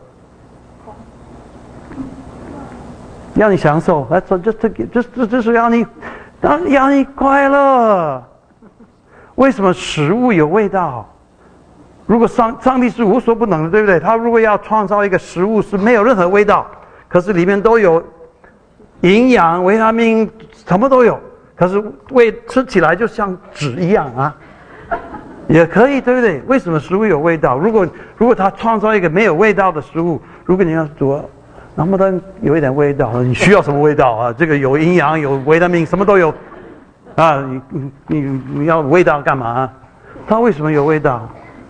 让你享受，来，这这这这这是让你让让你快乐。为什么食物有味道？如果上上帝是无所不能的，对不对？他如果要创造一个食物是没有任何味道，可是里面都有营养、维他命，什么都有，可是味吃起来就像纸一样啊， 也可以，对不对？为什么食物有味道？如果如果他创造一个没有味道的食物，如果你要煮，能不能有一点味道？你需要什么味道啊？这个有营养，有维他命，什么都有啊！你你你你要味道干嘛？它为什么有味道？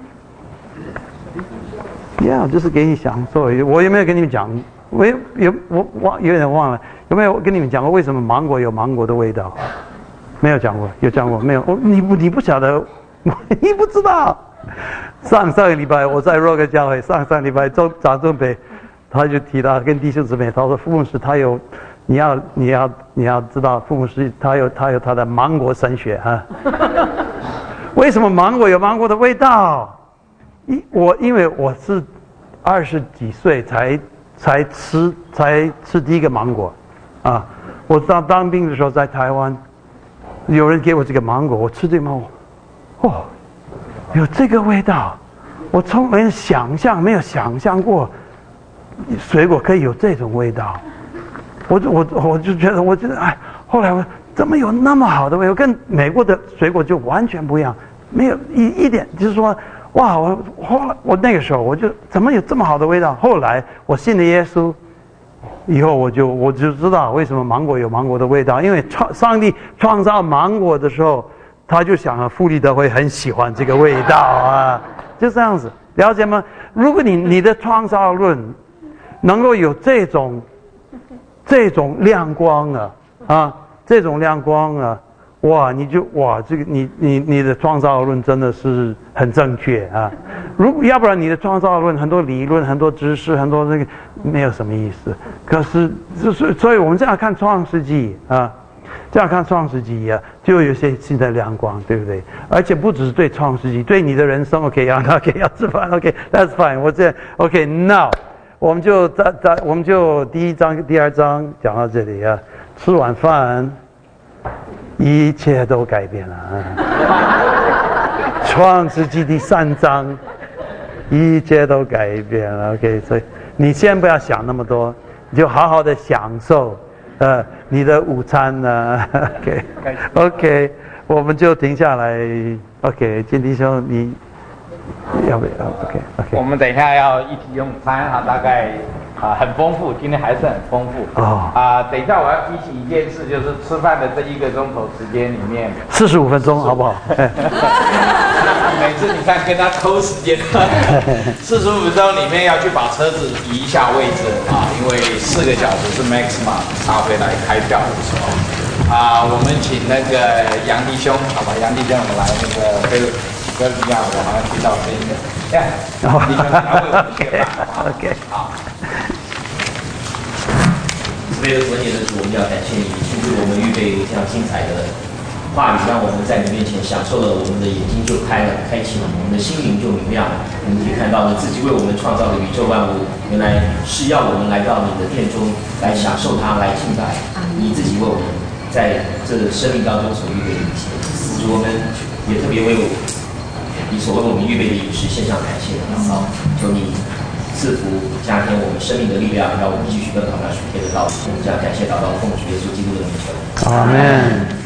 呀，就是给你享受。我有没有跟你们讲？我有有我忘有点忘了，有没有跟你们讲过为什么芒果有芒果的味道？没有讲过，有讲过没有？我你不你不晓得，你不知道。上上个礼拜我在若克教会，上上礼拜周张正北，他就提到跟弟兄姊妹，他说傅牧师他有，你要你要你要知道傅牧师他有他有他的芒果神学哈。为什么芒果有芒果的味道？一我因为我是二十几岁才才吃才吃第一个芒果，啊，我当当兵的时候在台湾，有人给我这个芒果，我吃这个芒果，哦，有这个味道，我从没想象没有想象过，水果可以有这种味道，我我我就觉得我觉得哎，后来我怎么有那么好的味道，跟美国的水果就完全不一样，没有一一点就是说。哇！我后来我那个时候我就怎么有这么好的味道？后来我信了耶稣，以后我就我就知道为什么芒果有芒果的味道，因为创上帝创造芒果的时候，他就想啊，傅立德会很喜欢这个味道啊，就这样子，了解吗？如果你你的创造论能够有这种这种亮光啊啊，这种亮光啊。哇，你就哇，这个你你你的创造论真的是很正确啊！如果要不然你的创造论很多理论、很多知识、很多那个没有什么意思。可是就是所以我们这样看创世纪啊，这样看创世纪啊，就有些新的亮光，对不对？而且不只是对创世纪，对你的人生 ，OK 啊 ，OK 要吃饭 ，OK，That's fine。我这 OK，Now 我们就在在我们就第一章、第二章讲到这里啊，吃完饭。一切都改变了啊！创世纪第三章，一切都改变了。OK， 所以你先不要想那么多，你就好好的享受呃你的午餐呢。OK，OK，、okay, 我们就停下来。OK， 金弟兄，你要不要 ？OK，OK，、okay, okay. 我们等一下要一起用餐哈，大概。啊，很丰富，今天还是很丰富。哦。啊，等一下我要提醒一件事，就是吃饭的这一个钟头时间里面， 四十五分钟，好不好？ 每次你看跟他抠时间，四十五分钟里面要去把车子移一下位置啊，因为四个小时是 maximum， 他会来开票的时候。啊，我们请那个杨弟兄，好吧，杨弟兄，我们来那个跟跟一样，我好像听到声音的。呀，杨弟兄，来为我们解答。OK， 好。 为了昨天的主，我们要感谢你，请为我们预备这样精彩的话语，让我们在你面前享受了，我们的眼睛就开了，开启了，我们的心灵就明亮了。我们可以看到呢，自己为我们创造的宇宙万物，原来是要我们来到你的殿中来享受它，来敬拜你自己为我们在这生命当中所预备的一切。主，我们也特别为我你所为我们预备的饮食献上感谢的祷告，求你。赐福加添我们生命的力量，让我们继续奔跑那属天的道路。我们将感谢祷告奉主耶稣基督的名求。 阿门。